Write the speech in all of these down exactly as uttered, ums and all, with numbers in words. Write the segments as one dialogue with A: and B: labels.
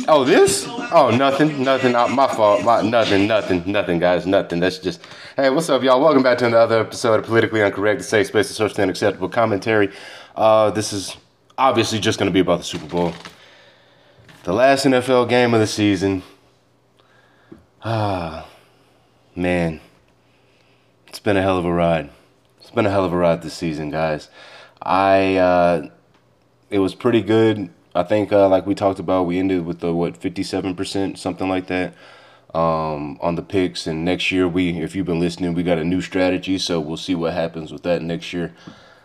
A: Oh, this? Oh, nothing, nothing. Uh, my fault. My, nothing, nothing, nothing, guys. Nothing. That's just. Hey, what's up, y'all? Welcome back to another episode of Politically Incorrect, the safe space to search for unacceptable commentary. Uh, this is obviously just going to be about the Super Bowl, the last N F L game of the season. Ah, man, it's been a hell of a ride. It's been a hell of a ride this season, guys. I. Uh, it was pretty good. I think, uh, like we talked about, we ended with the, what, fifty-seven percent, something like that, um, on the picks. And next year, we, if you've been listening, we got a new strategy, so we'll see what happens with that next year.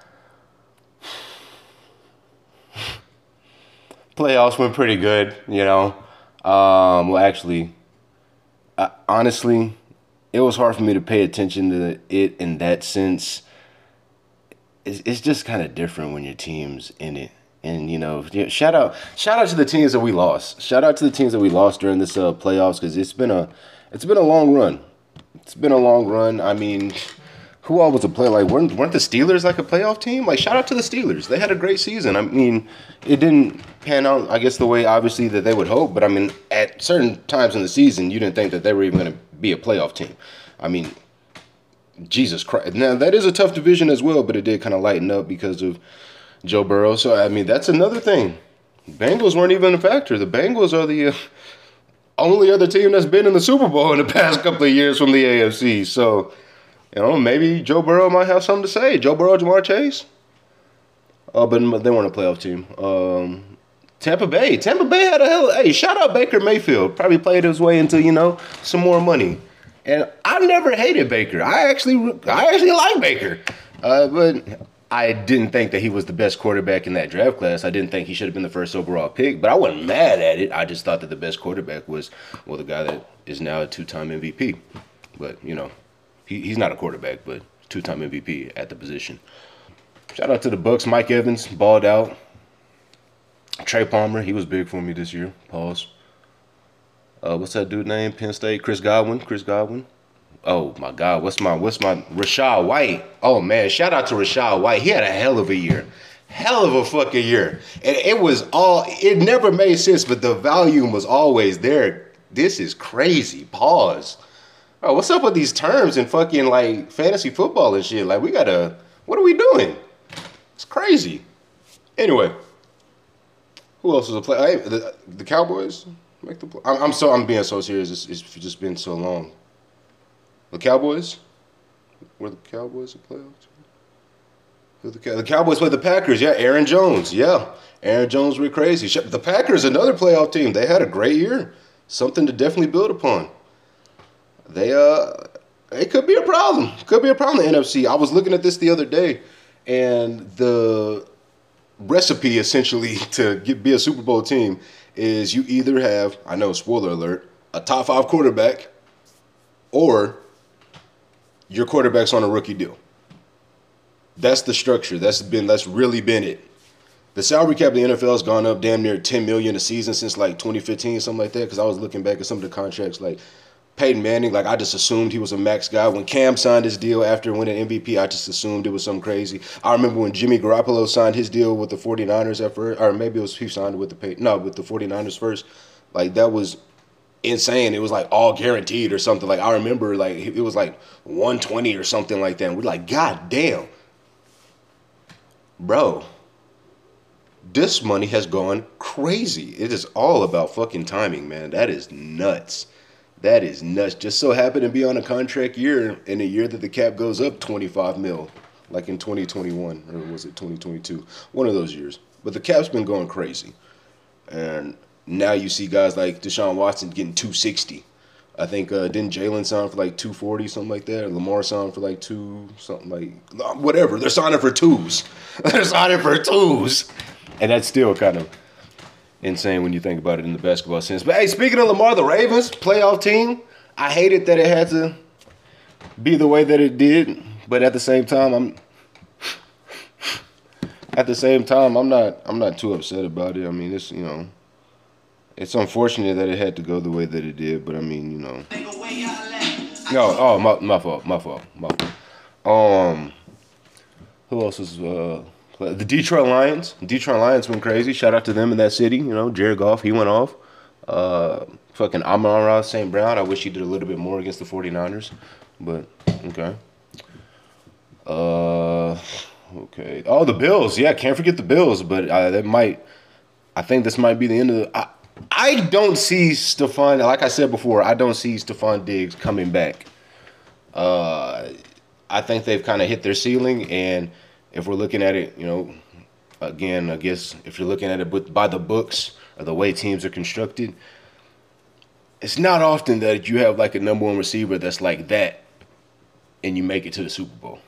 A: Playoffs went pretty good, you know. Um, well, actually, I, honestly, it was hard for me to pay attention to it in that sense. It's, it's just kind of different when your team's in it. And, you know, shout out shout out to the teams that we lost. Shout out to the teams that we lost during this uh, playoffs, because it's been a it's been a long run. It's been a long run. I mean, who all was a player? Like, weren't, weren't the Steelers like a playoff team? Like, shout out to the Steelers. They had a great season. I mean, it didn't pan out, I guess, the way, obviously, that they would hope. But, I mean, at certain times in the season, you didn't think that they were even going to be a playoff team. I mean, Jesus Christ. Now, that is a tough division as well, but it did kind of lighten up because of Joe Burrow. So, I mean, that's another thing. Bengals weren't even a factor. The Bengals are the uh, only other team that's been in the Super Bowl in the past couple of years from the A F C. So, you know, maybe Joe Burrow might have something to say. Joe Burrow, Jamar Chase. Uh, but they weren't a playoff team. Um, Tampa Bay. Tampa Bay had a hell. Hey, shout out Baker Mayfield. Probably played his way into, you know, some more money. And I never hated Baker. I actually, I actually like Baker. Uh, but I didn't think that he was the best quarterback in that draft class. I didn't think he should have been the first overall pick, but I wasn't mad at it. I just thought that the best quarterback was, well, the guy that is now a two-time M V P. But, you know, he, he's not a quarterback, but two-time M V P at the position. Shout out to the Bucks. Mike Evans balled out. Trey Palmer, he was big for me this year. Pause. Uh, what's that dude name? Penn State. Chris Godwin. Chris Godwin. Oh my God, what's my what's my Rachaad White? Oh man, shout out to Rachaad White. He had a hell of a year. Hell of a fucking year. And it was all it never made sense, but the volume was always there. This is crazy. Pause. Oh, what's up with these terms in fucking like fantasy football and shit? Like, we gotta what are we doing? It's crazy. Anyway. Who else was a player? Hey, the, the Cowboys make the play. I'm, I'm so I'm being so serious. It's, it's just been so long. The Cowboys? Were the Cowboys a playoff team? The, the Cowboys played the Packers. Yeah, Aaron Jones. Yeah, Aaron Jones went crazy. The Packers, another playoff team. They had a great year. Something to definitely build upon. They, uh, it could be a problem. Could be a problem in the N F C. I was looking at this the other day, and the recipe, essentially, to get, be a Super Bowl team is you either have, I know, spoiler alert, a top five quarterback, or your quarterback's on a rookie deal. That's the structure. That's been that's really been it. The salary cap of the N F L has gone up damn near ten million dollars a season since like twenty fifteen, something like that. Because I was looking back at some of the contracts, like Peyton Manning. Like, I just assumed he was a max guy. When Cam signed his deal after winning M V P, I just assumed it was something crazy. I remember when Jimmy Garoppolo signed his deal with the 49ers at first, or maybe it was he signed with the Pey- no with the 49ers first. Like, that was insane. It was like all guaranteed or something. Like, I remember like it was like one twenty or something like that. And we're like, God damn, bro, this money has gone crazy. It is all about fucking timing, man. That is nuts. That is nuts. Just so happened to be on a contract year in a year that the cap goes up twenty-five mil, like in twenty twenty-one, or was it twenty twenty-two? One of those years. But the cap's been going crazy. And now you see guys like Deshaun Watson getting two sixty. I think, uh, didn't Jalen sign for like two forty, something like that? Lamar signed for like two, something like, whatever. They're signing for twos. They're signing for twos. And that's still kind of insane when you think about it in the basketball sense. But hey, speaking of Lamar, the Ravens, playoff team, I hated that it had to be the way that it did. But at the same time, I'm at the same time, I'm not I'm not too upset about it. I mean, it's, you know, it's unfortunate that it had to go the way that it did, but I mean, you know. No, oh, my, my fault, my fault, my fault. Um, who else is, uh, The Detroit Lions. Detroit Lions went crazy. Shout out to them in that city. You know, Jared Goff, he went off. Uh, fucking Amon-Ra Saint Brown. I wish he did a little bit more against the 49ers, but okay. Uh, okay. Oh, the Bills. Yeah, can't forget the Bills, but uh, that might. I think this might be the end of the. I, I don't see Stephon. Like I said before, I don't see Stephon Diggs coming back. Uh, I think they've kind of hit their ceiling, and if we're looking at it, you know, again, I guess if you're looking at it by the books or the way teams are constructed, it's not often that you have like a number one receiver that's like that, and you make it to the Super Bowl.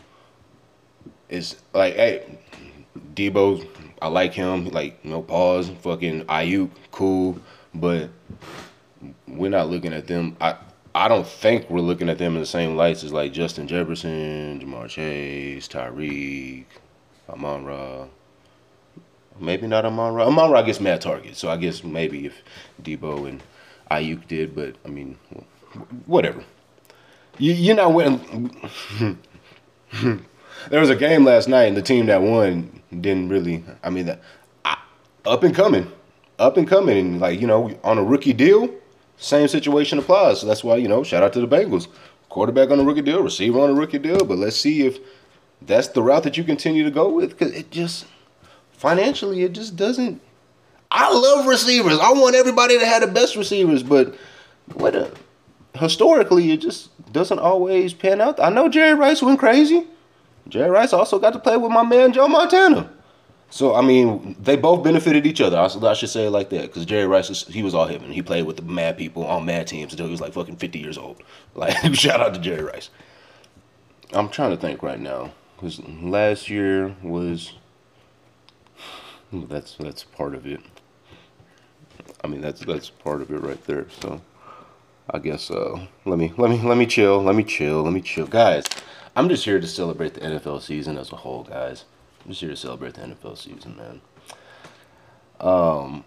A: It's like, hey, Debo, I like him. Like, no pause. Fucking Ayuk, cool. But we're not looking at them. I I don't think we're looking at them in the same lights as like Justin Jefferson, Jamar Chase, Tyreek, Amon-Ra. Maybe not Amon-Ra. Amon-Ra gets mad targets, so I guess maybe if Debo and Ayuk did, but I mean, whatever. You, you're not winning. There was a game last night, and the team that won didn't really. I mean, that up and coming, up and coming, and like you know, on a rookie deal, same situation applies. So that's why you know, shout out to the Bengals, quarterback on a rookie deal, receiver on a rookie deal. But let's see if that's the route that you continue to go with, because it just financially, it just doesn't. I love receivers. I want everybody to have the best receivers, but what a, historically, it just doesn't always pan out. I know Jerry Rice went crazy. Jerry Rice also got to play with my man Joe Montana. So, I mean, they both benefited each other. I, I should say it like that, because Jerry Rice, was, he was all heaven. He played with the mad people on mad teams until he was like fucking fifty years old. Like, shout out to Jerry Rice. I'm trying to think right now, because last year was, that's that's part of it. I mean, that's that's part of it right there. So, I guess uh, let me let me let me chill, let me chill, let me chill, guys. I'm just here to celebrate the N F L season as a whole, guys. I'm just here to celebrate the N F L season, man. Um,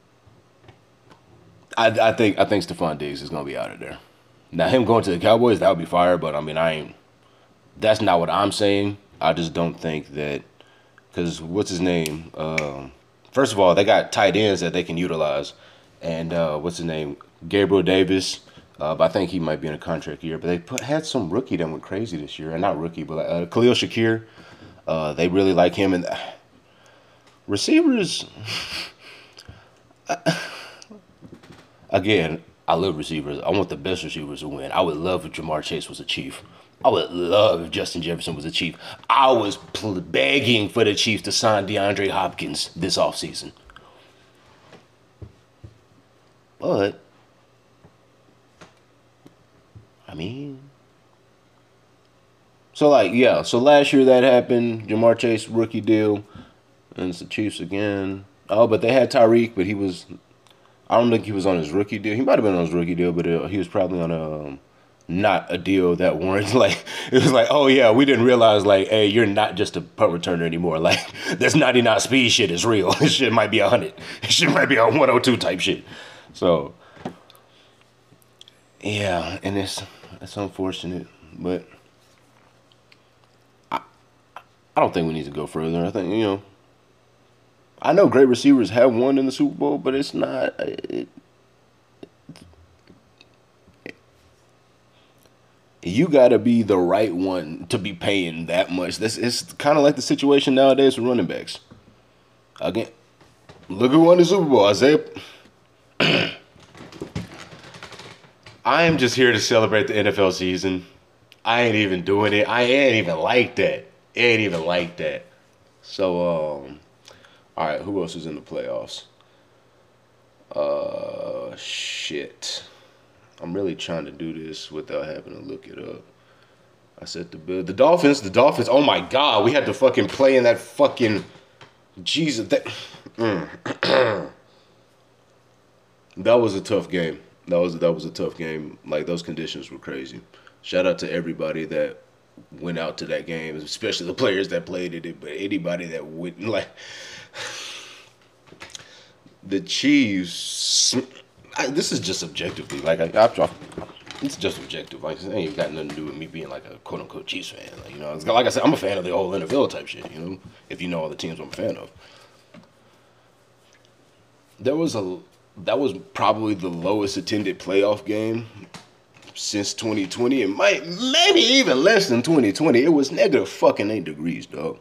A: I I think I think Stephon Diggs is gonna be out of there. Now him going to the Cowboys, that would be fire. But I mean, I ain't. That's not what I'm saying. I just don't think that, because what's his name? Um, first of all, they got tight ends that they can utilize, and uh, what's his name? Gabriel Davis. Uh, but I think he might be in a contract year. But they put, had some rookie that went crazy this year. And not rookie, but uh, Khalil Shakir. Uh, they really like him. And uh, receivers, uh, again, I love receivers. I want the best receivers to win. I would love if Jamar Chase was a Chief. I would love if Justin Jefferson was a Chief. I was pl- begging for the Chiefs to sign DeAndre Hopkins this offseason. But I mean, so like, yeah, so last year that happened, Jamar Chase rookie deal, and it's the Chiefs again. Oh, but they had Tyreek, but he was, I don't think he was on his rookie deal. He might have been on his rookie deal, but uh, he was probably on a, um, not a deal that warrants, like, it was like, oh yeah, we didn't realize, like, hey, you're not just a punt returner anymore. Like, this ninety-nine speed shit is real. This shit might be a hundred. This shit might be a one oh two type shit. So, yeah, and it's, it's unfortunate, but I I don't think we need to go further. I think, you know, I know great receivers have won in the Super Bowl, but it's not. It, it, you got to be the right one to be paying that much. This it's kind of like the situation nowadays with running backs. Again, look who won the Super Bowl, Isaiah. I am just here to celebrate the N F L season. I ain't even doing it. I ain't even like that. Ain't even like that. So, um, all right, who else is in the playoffs? Uh, shit. I'm really trying to do this without having to look it up. I said the the Dolphins. The Dolphins. Oh my God, we had to fucking play in that fucking Jesus. That mm. That was a tough game. That was that was a tough game. Like, those conditions were crazy. Shout out to everybody that went out to that game, especially the players that played it. But anybody that wouldn't, like, the Chiefs. I, this is just objectively, like, I, I, it's just objective. Like, it ain't got nothing to do with me being like a quote unquote Chiefs fan. Like, you know, it's, like I said, I'm a fan of the whole N F L type shit. You know, if you know all the teams I'm a fan of. There was a that was probably the lowest attended playoff game since twenty twenty. It might maybe even less than twenty twenty. It was negative fucking eight degrees, dog.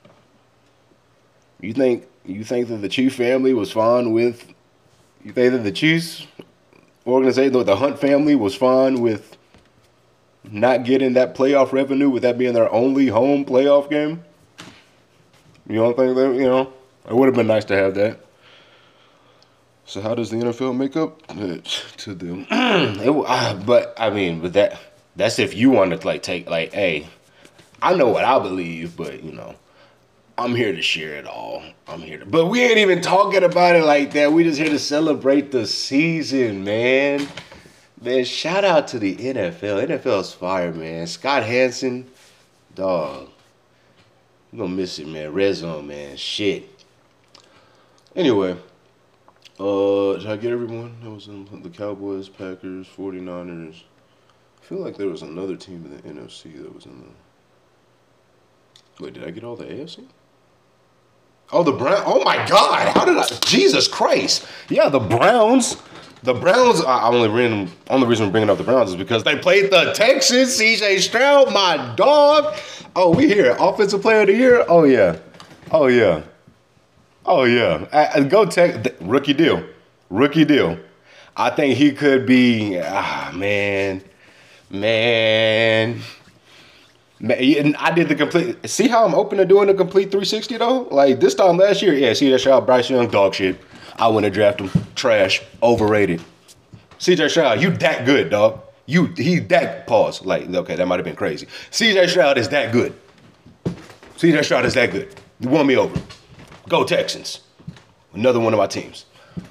A: You think you think that the Chief family was fine with? You think that the Chiefs organization, the Hunt family, was fine with not getting that playoff revenue, with that being their only home playoff game? You don't think that, you know, it would have been nice to have that. So how does the N F L make up to them? it, uh, but I mean, but that that's if you want to like take like, hey, I know what I believe, but you know, I'm here to share it all. I'm here to, but we ain't even talking about it like that. We just here to celebrate the season, man. Man, shout out to the N F L. N F L's fire, man. Scott Hansen, dog. You gonna miss it, man. Red zone, man. Shit. Anyway, uh, did I get everyone? That was in the Cowboys, Packers, forty-niners. I feel like there was another team in the N F C that was in the. Wait, did I get all the A F C? Oh, the Browns. Oh my God! How did I? Jesus Christ! Yeah, the Browns. The Browns. I only reason, only reason I'm bringing up the Browns is because they played the Texans. C J Stroud, my dog. Oh, we here. Offensive Player of the Year. Oh yeah. Oh yeah. Oh yeah. I, I, go Tech. Rookie deal. Rookie deal. I think he could be. Ah man, man. Man, I did the complete. See how I'm open to doing the complete three sixty though? Like this time last year, yeah. See that shot, Bryce Young, dog shit. I wouldn't have drafted him. Trash, overrated. C J Stroud, you that good, dog. You he that pause. Like okay, that might have been crazy. C J Stroud is that good. C J Stroud is that good. You won me over. Go Texans. Another one of my teams.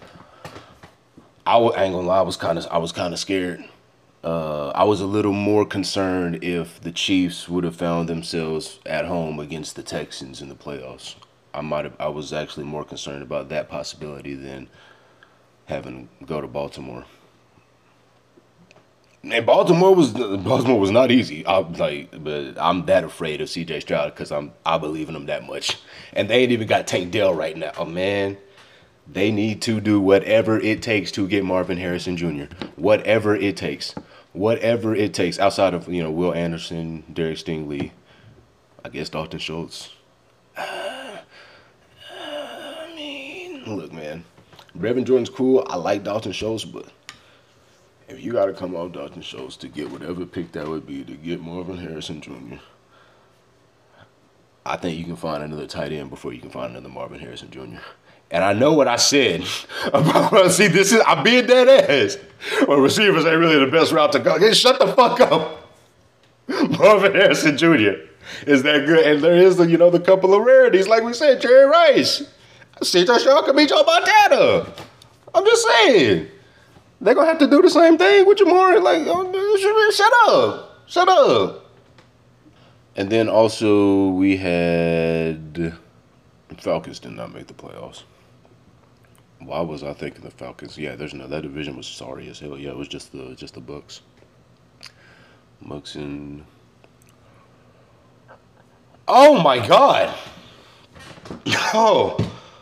A: I, w- I ain't gonna lie. I was kind of I was kind of scared. Uh, I was a little more concerned if the Chiefs would have found themselves at home against the Texans in the playoffs. I might have. I was actually more concerned about that possibility than having to go to Baltimore. And Baltimore was Baltimore was not easy. I like, but I'm that afraid of C J Stroud because I'm I believe in him that much. And they ain't even got Tank Dell right now. Oh man. They need to do whatever it takes to get Marvin Harrison Junior Whatever it takes. Whatever it takes. Outside of, you know, Will Anderson, Derek Stingley, I guess Dalton Schultz. Uh, I mean, look, man. Brevin Jordan's cool. I like Dalton Schultz, but if you got to come off Dalton Schultz to get whatever pick that would be to get Marvin Harrison Junior, I think you can find another tight end before you can find another Marvin Harrison Junior And I know what I said about, see, this is, I'm being dead ass. Well, receivers ain't really the best route to go. Hey, shut the fuck up. Marvin Harrison Junior is that good. And there is, the, you know, the couple of rarities. Like we said, Jerry Rice. C J Stroud could be Joe Montana. I'm just saying. They're going to have to do the same thing with Jamar. Like, oh, shut up. Shut up. And then also we had, Falcons did not make the playoffs. Why was I thinking the Falcons? Yeah, there's no, that division was sorry as hell. Yeah, it was just the just the Bucks. Bucks and oh my God. Oh.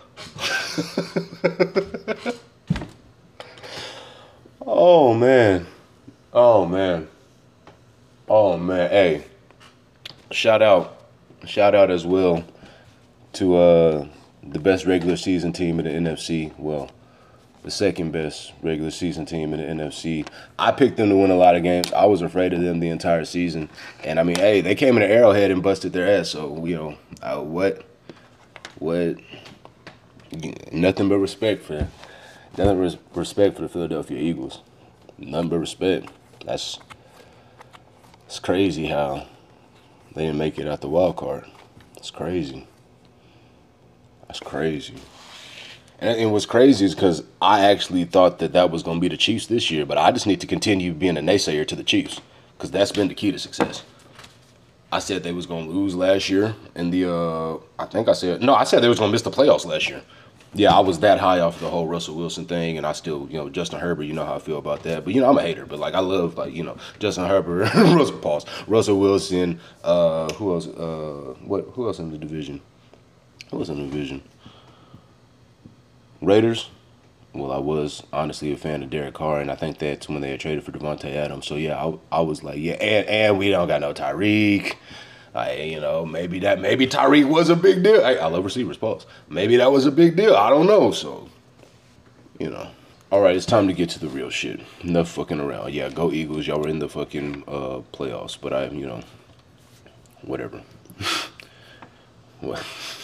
A: Oh man. Oh man. Oh man. Hey. Shout out. Shout out as well to uh the best regular season team in the N F C. Well, the second best regular season team in the N F C. I picked them to win a lot of games. I was afraid of them the entire season. And I mean, hey, they came in the Arrowhead and busted their ass. So, you know, uh, what, what, nothing but respect for them. Nothing but respect for the Philadelphia Eagles. Nothing but respect. That's, it's crazy how they didn't make it out the wild card. It's crazy. That's crazy. And, and what's crazy is because I actually thought that that was going to be the Chiefs this year, but I just need to continue being a naysayer to the Chiefs because that's been the key to success. I said they was going to lose last year in the, uh, I think I said, no, I said they was going to miss the playoffs last year. Yeah, I was that high off the whole Russell Wilson thing, and I still, you know, Justin Herbert, you know how I feel about that. But, you know, I'm a hater, but, like, I love, like, you know, Justin Herbert, Russell Pauls, Russell Wilson, uh, who else, uh, what, who else in the division? Who was in the division? Raiders. Well, I was honestly a fan of Derek Carr, and I think that's when they had traded for Devontae Adams. So yeah, I, I was like, yeah, and and we don't got no Tyreek. I, you know, maybe that maybe Tyreek was a big deal. I, I love receivers, pause. Maybe that was a big deal. I don't know. So, you know. All right, it's time to get to the real shit. Enough fucking around. Yeah, go Eagles. Y'all were in the fucking uh, playoffs, but I, you know, whatever. What?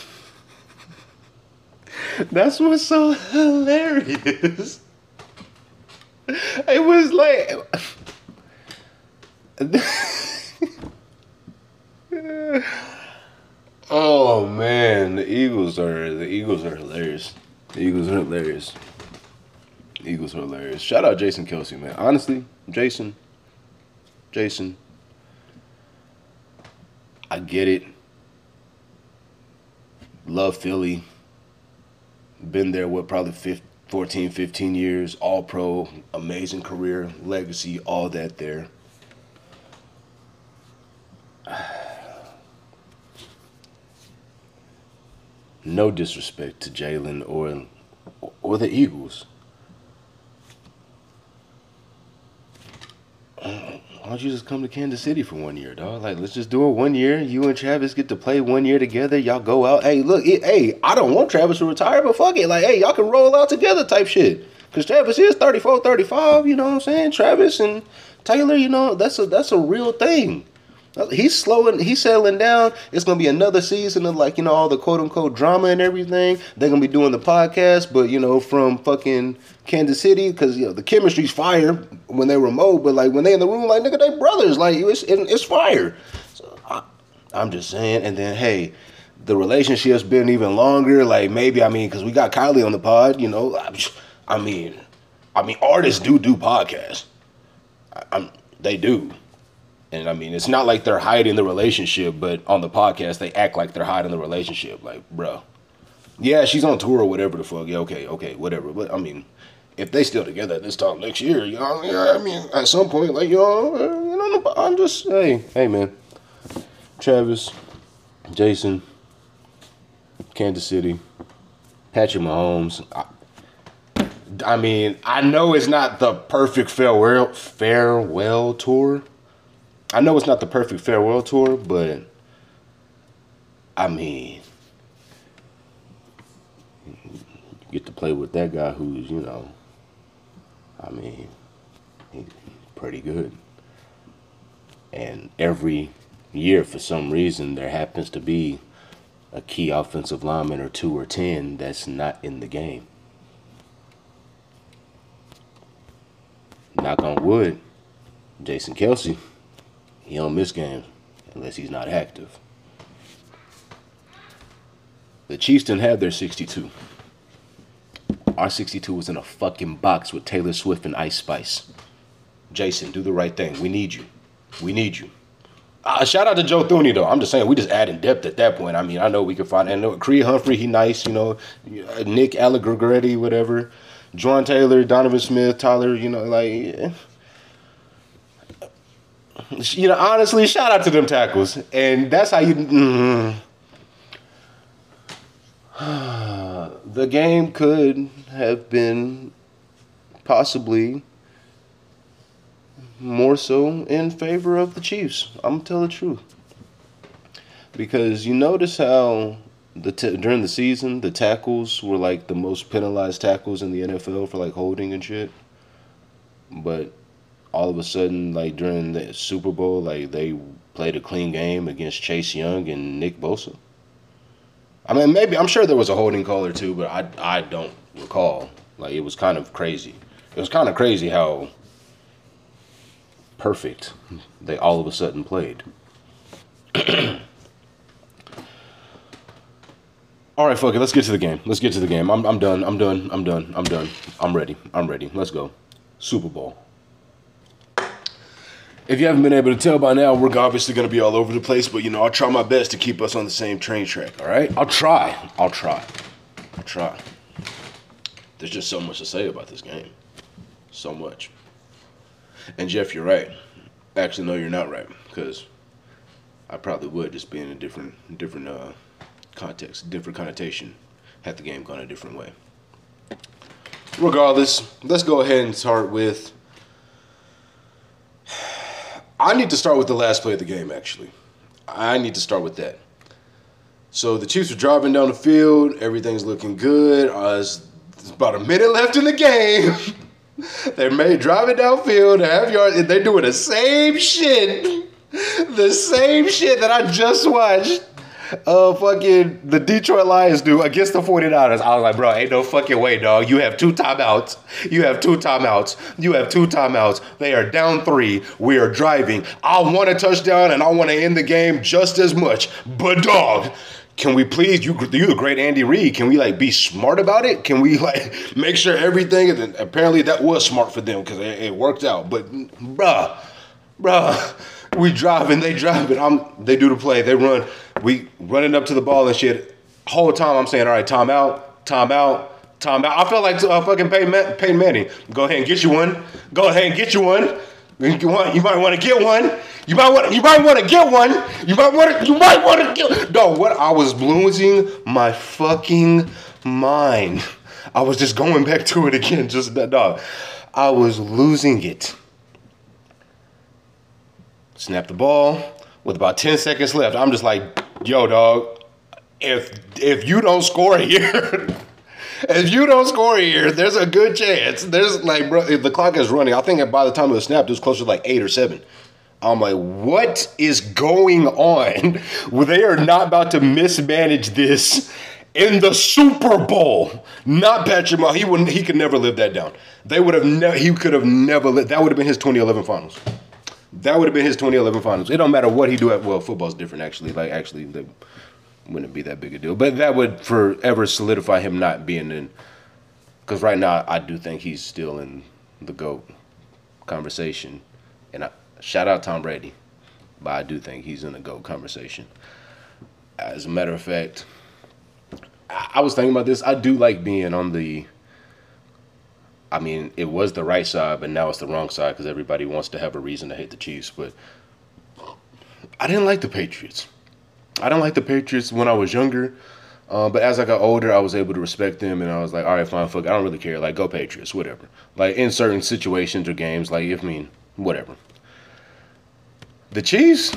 A: That's what's so hilarious. It was like, oh man, the Eagles are the Eagles are hilarious. The Eagles are hilarious. The Eagles are hilarious. Shout out Jason Kelce, man. Honestly, Jason, Jason, I get it. Love Philly. Been there, what, probably fifteen, fourteen, fifteen years. All pro, amazing career, legacy, all that there. No disrespect to Jalen or or the Eagles. Why don't you just come to Kansas City for one year, dog? Like, let's just do it one year. You and Travis get to play one year together. Y'all go out. Hey, look, it, hey, I don't want Travis to retire, but fuck it. Like, hey, y'all can roll out together type shit. Because Travis is thirty-four, thirty-five, you know what I'm saying? Travis and Taylor, you know, that's a that's a real thing. He's slowing, he's settling down. It's going to be another season of, like, you know, all the quote-unquote drama and everything. They're going to be doing the podcast, but, you know, from fucking Kansas City, because, you know, the chemistry's fire when they remote, but, like, when they in the room, like, nigga, they brothers. Like, it's, it's fire. So, I, I'm just saying. And then, hey, the relationship's been even longer. Like, maybe, I mean, because we got Kylie on the pod, you know. I mean, I mean, artists do do podcasts. I, I'm, they do. And I mean, it's not like they're hiding the relationship, but on the podcast, they act like they're hiding the relationship. Like, bro, yeah, she's on tour or whatever the fuck. Yeah, okay, okay, whatever. But I mean, if they still together at this time next year, you know, yeah, I mean, at some point, like, you know, you know, I'm just, hey, hey, man, Travis, Jason, Kansas City, Patrick Mahomes. I, I mean, I know it's not the perfect farewell farewell tour. I know it's not the perfect farewell tour, but I mean, you get to play with that guy who's, you know, I mean, he's pretty good. And every year, for some reason, there happens to be a key offensive lineman or two or ten that's not in the game. Knock on wood, Jason Kelce. He don't miss games unless he's not active. The Chiefs didn't have their sixty-two. Our sixty-two was in a fucking box with Taylor Swift and Ice Spice. Jason, do the right thing. We need you. We need you. Uh, shout out to Joe Thuney, though. I'm just saying, we just add in depth at that point. I mean, I know we can find, and know Creed Humphrey, he nice, you know, Nick Allegretti, whatever. Juwan Taylor, Donovan Smith, Tyler, you know, like, yeah. You know, honestly, shout out to them tackles. And that's how you... Mm, the game could have been possibly more so in favor of the Chiefs. I'm gonna tell the truth. Because you notice how the t- during the season, the tackles were like the most penalized tackles in the N F L for like holding and shit. But all of a sudden, like during the Super Bowl, like they played a clean game against Chase Young and Nick Bosa. I mean, maybe, I'm sure there was a holding call or two, but I, I don't recall. Like, it was kind of crazy. It was kind of crazy how perfect they all of a sudden played. All right, fuck it. Let's get to the game. Let's get to the game. I'm, I'm done. I'm done. I'm done. I'm done. I'm ready. I'm ready. Let's go. Super Bowl. If you haven't been able to tell by now, we're obviously going to be all over the place, but, you know, I'll try my best to keep us on the same train track, all right? I'll try. I'll try. I'll try. There's just so much to say about this game. So much. And, Jeff, you're right. Actually, no, you're not right, because I probably would just be in a different, different uh, context, different connotation, had the game gone a different way. regardless, let's go ahead and start with. I need to start with the last play of the game, actually. I need to start with that. So the Chiefs are driving down the field. Everything's looking good. Uh, it's, it's about a minute left in the game. They're made driving downfield, half yard. They're doing the same shit. The same shit that I just watched uh, fucking the Detroit Lions do against the 49ers. I was like, bro, ain't no fucking way, dog. You have two timeouts. You have two timeouts. You have two timeouts. They are down three. We are driving. I want a touchdown, and I want to end the game just as much. But, dog, can we please, you, you the great Andy Reid, can we, like, be smart about it? Can we, like, make sure everything, and apparently that was smart for them because it, it worked out. But, bruh, bruh, we driving, they driving. I'm, they do the play. They run. We running up to the ball and shit. Whole time I'm saying, all right, time out, time out, time out. I felt like uh, fucking Peyton, Man- Peyton Manning. Go ahead and get you one. Go ahead and get you one. You, want, you might want to get one. You might want. You might want to get one. You might want to. You might want to get. No, what? I was losing my fucking mind. I was just going back to it again. Just that dog. I was losing it. Snap the ball with about ten seconds left. I'm just like, yo, dog, if if you don't score here, if you don't score here, there's a good chance. There's like, bro, if the clock is running, I think by the time it was snapped, it was closer to like eight or seven. I'm like, what is going on? Well, they are not about to mismanage this in the Super Bowl. Not Patrick Mahomes. He wouldn't. He could never live that down. They would have never. He could have never. Lived. That would have been his twenty eleven finals. That would have been his twenty eleven finals. It don't matter what he do at, well, football's different, actually. Like, actually, that wouldn't be that big a deal. But that would forever solidify him not being in, because right now, I do think he's still in the GOAT conversation. And I, shout out Tom Brady, but I do think he's in the GOAT conversation. As a matter of fact, I, I was thinking about this. I do like being on the, I mean, it was the right side, but now it's the wrong side because everybody wants to have a reason to hate the Chiefs. But I didn't like the Patriots. I didn't like the Patriots when I was younger. Uh, but as I got older, I was able to respect them, and I was like, all right, fine, fuck, I don't really care. Like, go Patriots, whatever. Like, in certain situations or games, like, if I mean, whatever. The Chiefs,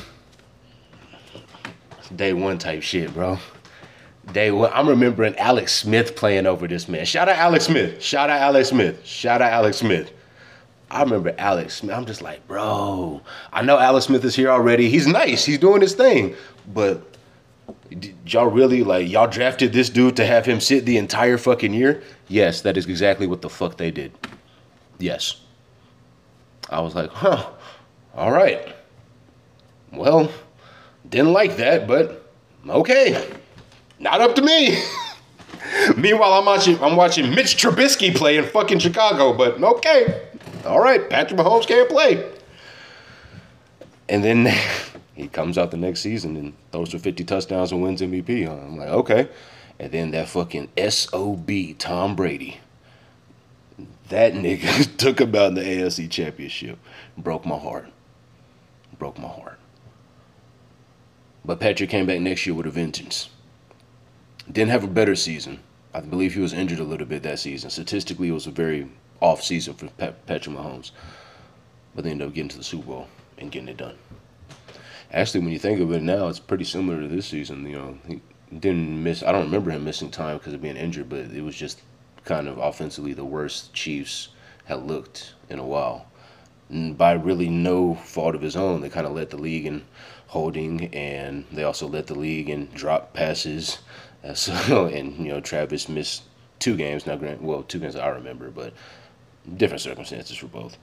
A: day one type shit, bro. Day one. I'm remembering Alex Smith playing over this man. Shout out Alex Smith. Shout out Alex Smith. Shout out Alex Smith. I remember Alex Smith. I'm just like, bro, I know Alex Smith is here already. He's nice. He's doing his thing. But did y'all really, like, y'all drafted this dude to have him sit the entire fucking year? Yes, that is exactly what the fuck they did. Yes. I was like, huh, all right. Well, didn't like that, but okay. Not up to me. Meanwhile, I'm watching I'm watching Mitch Trubisky play in fucking Chicago, but okay. All right, Patrick Mahomes can't play. And then he comes out the next season and throws for fifty touchdowns and wins M V P. I'm like, okay. And then that fucking S O B, Tom Brady. That nigga took him out in the A F C Championship. Broke my heart. Broke my heart. But Patrick came back next year with a vengeance. Didn't have a better season. I believe he was injured a little bit that season. Statistically, it was a very off season for Pat- Patrick Mahomes. But they ended up getting to the Super Bowl and getting it done. Actually, when you think of it now, it's pretty similar to this season. You know, he didn't miss. I don't remember him missing time because of being injured, but it was just kind of offensively the worst Chiefs had looked in a while. And by really no fault of his own, they kind of led the league in holding, and they also led the league in drop passes. So, and, you know, Travis missed two games. Now, grant, well, two games I remember, but different circumstances for both.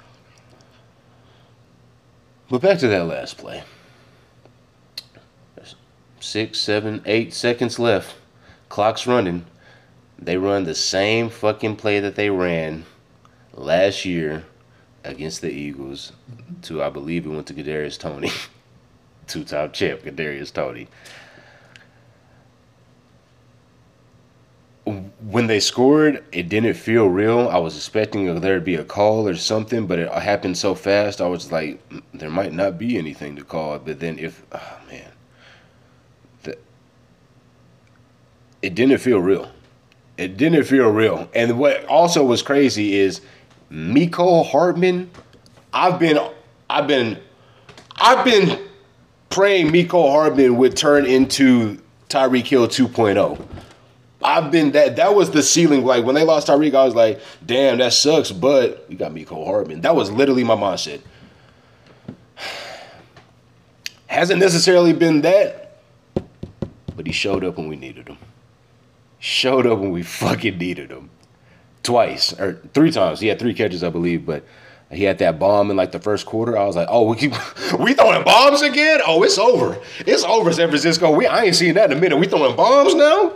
A: But back to that last play. There's six, seven, eight seconds left. Clock's running. They run the same fucking play that they ran last year against the Eagles to, I believe it went to Kadarius Toney. Two-time champ, Kadarius Toney. When they scored, it didn't feel real. I was expecting there to be a call or something, but it happened so fast. I was like, there might not be anything to call. But then if, oh man, the, it didn't feel real. It didn't feel real. And what also was crazy is Mecole Hardman. I've been, I've been, I've been praying Mecole Hardman would turn into Tyreek Hill 2.0. I've been that. That was the ceiling. Like when they lost Tyreek, I was like, damn, that sucks. But we got Mecole Hardman. That was literally my mindset. Hasn't necessarily been that, but he showed up when we needed him. Showed up when we fucking needed him. Twice or three times. He had three catches, I believe, but he had that bomb in like the first quarter. I was like, oh, we keep we throwing bombs again? Oh, it's over. It's over, San Francisco. We I ain't seen that in a minute. We throwing bombs now?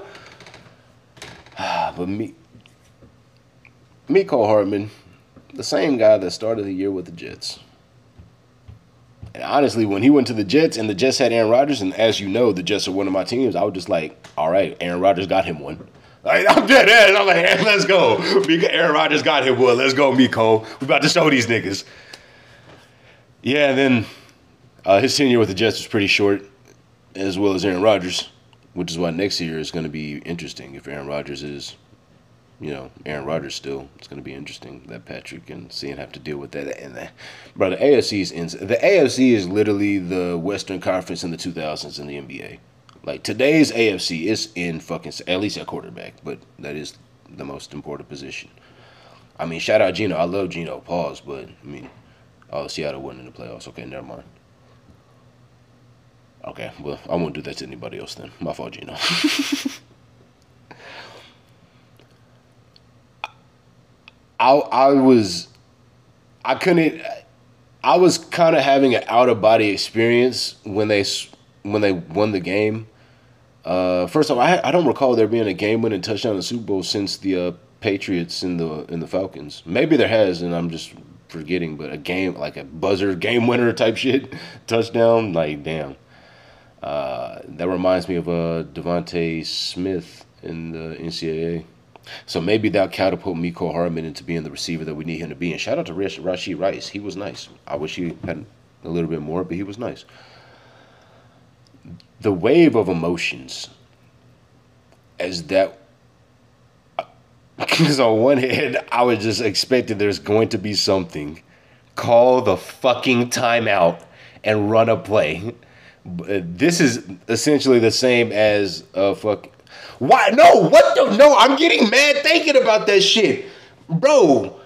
A: But me, Mecole Hardman, the same guy that started the year with the Jets. And honestly, when he went to the Jets and the Jets had Aaron Rodgers, and as you know, the Jets are one of my teams, I was just like, all right, Aaron Rodgers got him one. Like, I'm dead ass. I'm like, hey, let's go. Aaron Rodgers got him one. Let's go, Mecole. We about to show these niggas. Yeah, and then uh, his tenure with the Jets was pretty short, as well as Aaron Rodgers, which is why next year is going to be interesting if Aaron Rodgers is, you know, Aaron Rodgers still. It's going to be interesting that Patrick and seeing have to deal with that. And that, bro, the A F C is ins- the A F C is literally the Western Conference in the two thousands in the N B A. Like today's A F C is in fucking at least at quarterback, but that is the most important position. I mean, shout out Geno. I love Geno. Pause, but I mean, oh, Seattle won in the playoffs. Okay, never mind. Okay, well, I won't do that to anybody else then. My fault, Geno. I I was I couldn't I was kind of having an out of body experience when they when they won the game. Uh, first off, I I don't recall there being a game winning touchdown in the Super Bowl since the uh, Patriots and the and the Falcons. Maybe there has, and I'm just forgetting. But a game like a buzzer game winner type shit touchdown, like damn. Uh, that reminds me of uh, Devontae Smith in the N C double A. So maybe that'll catapult Mecole Hardman into being the receiver that we need him to be. And shout out to Rashee Rice. He was nice. I wish he had a little bit more, but he was nice. The wave of emotions as that, because on one hand, I was just expecting there's going to be something. Call the fucking timeout and run a play. This is essentially the same as a fuck. Why? No, what the? No, I'm getting mad thinking about that shit. Bro,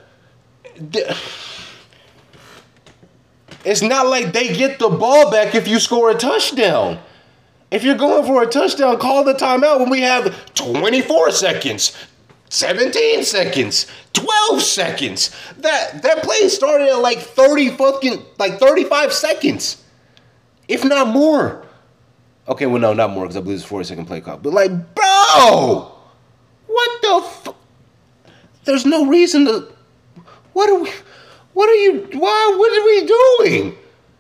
A: it's not like they get the ball back if you score a touchdown. If you're going for a touchdown, call the timeout when we have twenty-four seconds, seventeen seconds, twelve seconds. That that play started at like thirty fucking, like thirty-five seconds, if not more. Okay, well, no, not more, because I believe it's a forty-second play clock. But, like, bro! What the fuck? There's no reason to... What are we... What are you... Why? What are we doing?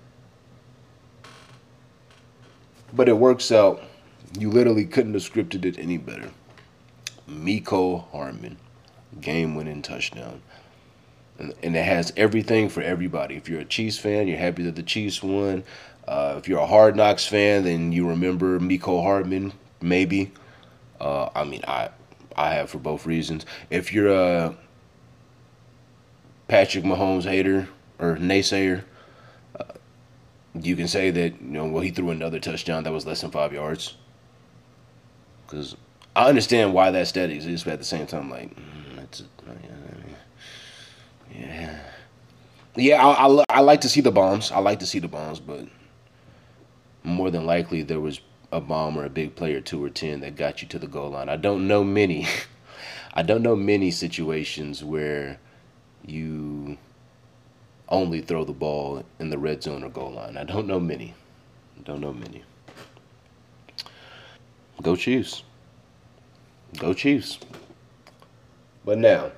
A: But it works out. You literally couldn't have scripted it any better. Mecole Hardman. Game-winning touchdown. And, and it has everything for everybody. If you're a Chiefs fan, you're happy that the Chiefs won. Uh, if you're a Hard Knocks fan, then you remember Mecole Hardman, maybe. Uh, I mean, I I have for both reasons. If you're a Patrick Mahomes hater or naysayer, uh, you can say that, you know, well, he threw another touchdown that was less than five yards. Because I understand why that stat exists, but at the same time, like, mm, that's, yeah. Yeah, I, I, I like to see the bombs. I like to see the bombs, but more than likely there was a bomb or a big play or two or ten that got you to the goal line. I don't know many. I don't know many situations where you only throw the ball in the red zone or goal line. I don't know many. I don't know many. Go Chiefs. Go Chiefs. But now,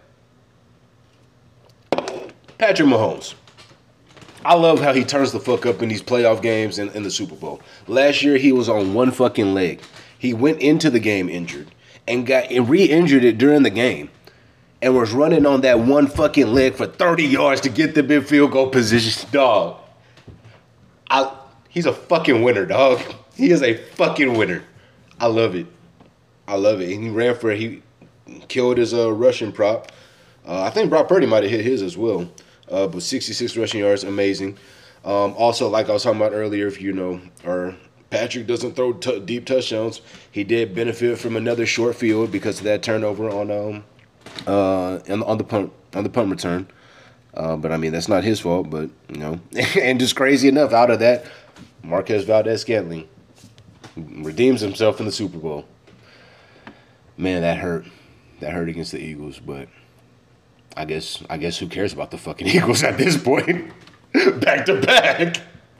A: Patrick Mahomes. I love how he turns the fuck up in these playoff games and in the Super Bowl. Last year, he was on one fucking leg. He went into the game injured and got and re-injured it during the game and was running on that one fucking leg for thirty yards to get the big field goal position. Dog. I, he's a fucking winner, dog. He is a fucking winner. I love it. I love it. And he ran for he killed his uh, rushing prop. Uh, I think Brock Purdy might have hit his as well. Uh, but sixty-six rushing yards, amazing. Um, also, like I was talking about earlier, if you know, or Patrick doesn't throw t- deep touchdowns, he did benefit from another short field because of that turnover on um uh on the punt on the punt return. Uh, but I mean that's not his fault. But you know, and just crazy enough, out of that, Marquez Valdez-Scantling redeems himself in the Super Bowl. Man, that hurt. That hurt against the Eagles, but I guess I guess who cares about the fucking Eagles at this point? Back to back.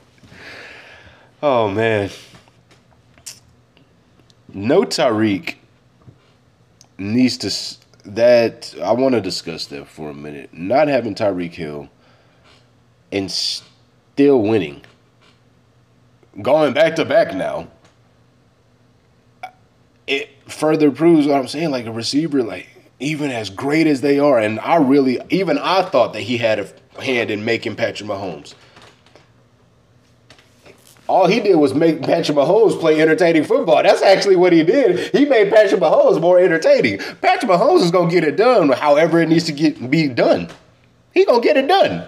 A: Oh man. No Tyreek needs to that I want to discuss that for a minute. Not having Tyreek Hill and still winning. Going back to back now. It further proves what I'm saying. Like a receiver, like even as great as they are, and I really, even I thought that he had a hand in making Patrick Mahomes. All he did was make Patrick Mahomes play entertaining football. That's actually what he did. He made Patrick Mahomes more entertaining. Patrick Mahomes is gonna get it done however it needs to get be done. He gonna get it done.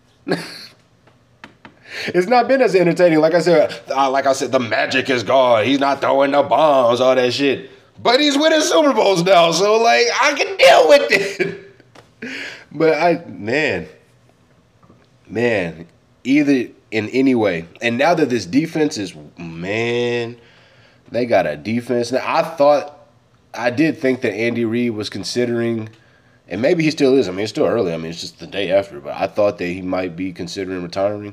A: It's not been as entertaining. Like I said, uh, like I said, the magic is gone. He's not throwing the bombs, all that shit. But he's winning Super Bowls now, so like I can deal with it. But I, man, man, either in any way. And now that this defense is, man, they got a defense. Now I thought, I did think that Andy Reid was considering, and maybe he still is. I mean, it's still early. I mean, it's just the day after. But I thought that he might be considering retiring.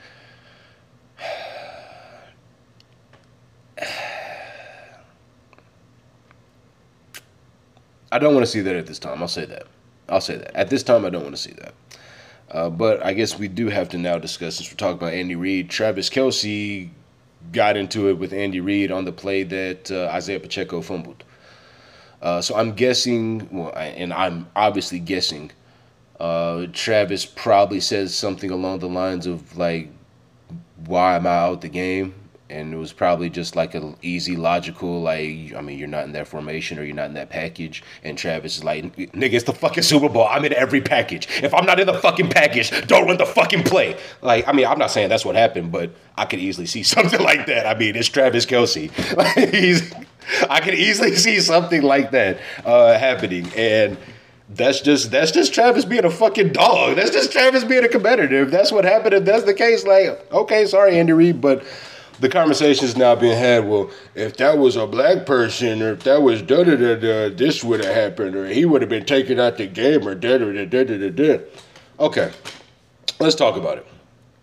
A: I don't want to see that at this time. I'll say that. I'll say that. At this time, I don't want to see that. Uh, but I guess we do have to now discuss, since we're talking about Andy Reid, Travis Kelce got into it with Andy Reid on the play that uh, Isaiah Pacheco fumbled. Uh, so I'm guessing, well, I, and I'm obviously guessing, uh, Travis probably says something along the lines of, like, why am I out the game? And it was probably just like an easy, logical, like, I mean, you're not in that formation or you're not in that package. And Travis is like, nigga, it's the fucking Super Bowl. I'm in every package. If I'm not in the fucking package, don't run the fucking play. Like, I mean, I'm not saying that's what happened, but I could easily see something like that. I mean, it's Travis Kelce. Like, he's, I could easily see something like that uh, happening. And that's just that's just Travis being a fucking dog. That's just Travis being a competitor. If that's what happened, if that's the case, like, okay, sorry, Andy Reid, but the conversation is now being had, well, if that was a black person, or if that was da-da-da-da, this would have happened, or he would have been taken out the game, or da-da-da-da-da-da. Okay, let's talk about it.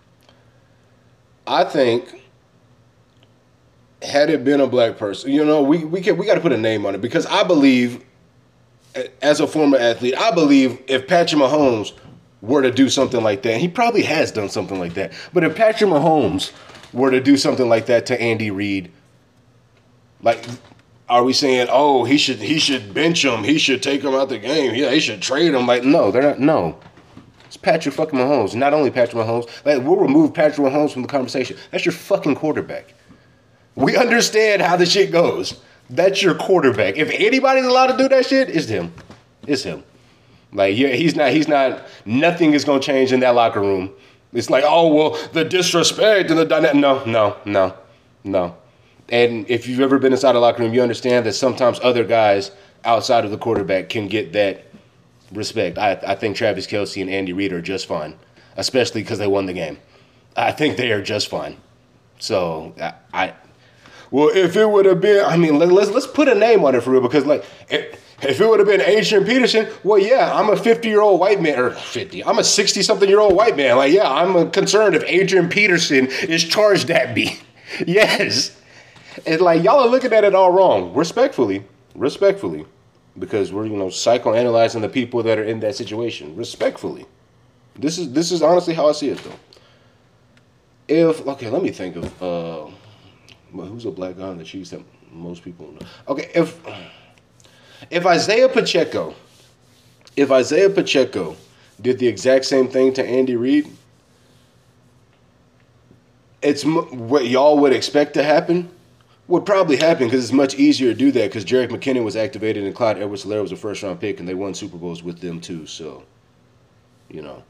A: I think, had it been a black person, you know, we we can, we got to put a name on it, because I believe, as a former athlete, I believe if Patrick Mahomes were to do something like that, he probably has done something like that, but if Patrick Mahomes were to do something like that to Andy Reid, like, are we saying, oh, he should he should bench him, he should take him out the game, yeah, he should trade him? Like, no, they're not. No, it's Patrick fucking Mahomes. Not only Patrick Mahomes, like, we'll remove Patrick Mahomes from the conversation. That's your fucking quarterback. We understand how the shit goes. That's your quarterback. If anybody's allowed to do that shit, it's him. It's him. Like, yeah, he's not. He's not. Nothing is gonna change in that locker room. It's like, oh, well, the disrespect and the dynamic. No, no, no, no. And if you've ever been inside a locker room, you understand that sometimes other guys outside of the quarterback can get that respect. I, I think Travis Kelce and Andy Reid are just fine, especially because they won the game. I think they are just fine. So, I, I well, if it would have been, I mean, let, let's let's put a name on it for real, because, like, it, if it would have been Adrian Peterson, well, yeah, I'm a fifty-year-old white man, or fifty, I'm a sixty-something-year-old white man. Like, yeah, I'm concerned if Adrian Peterson is charged at me. Yes. It's like, y'all are looking at it all wrong. Respectfully. Respectfully. Because we're, you know, psychoanalyzing the people that are in that situation. Respectfully. This is this is honestly how I see it, though. If, okay, let me think of, uh, who's a black guy on the Chiefs that most people know? Okay, if... If Isaiah Pacheco, if Isaiah Pacheco did the exact same thing to Andy Reid, it's what y'all would expect to happen would probably happen because it's much easier to do that because Jerick McKinnon was activated and Clyde Edwards-Helaire was a first-round pick and they won Super Bowls with them too. So, you know.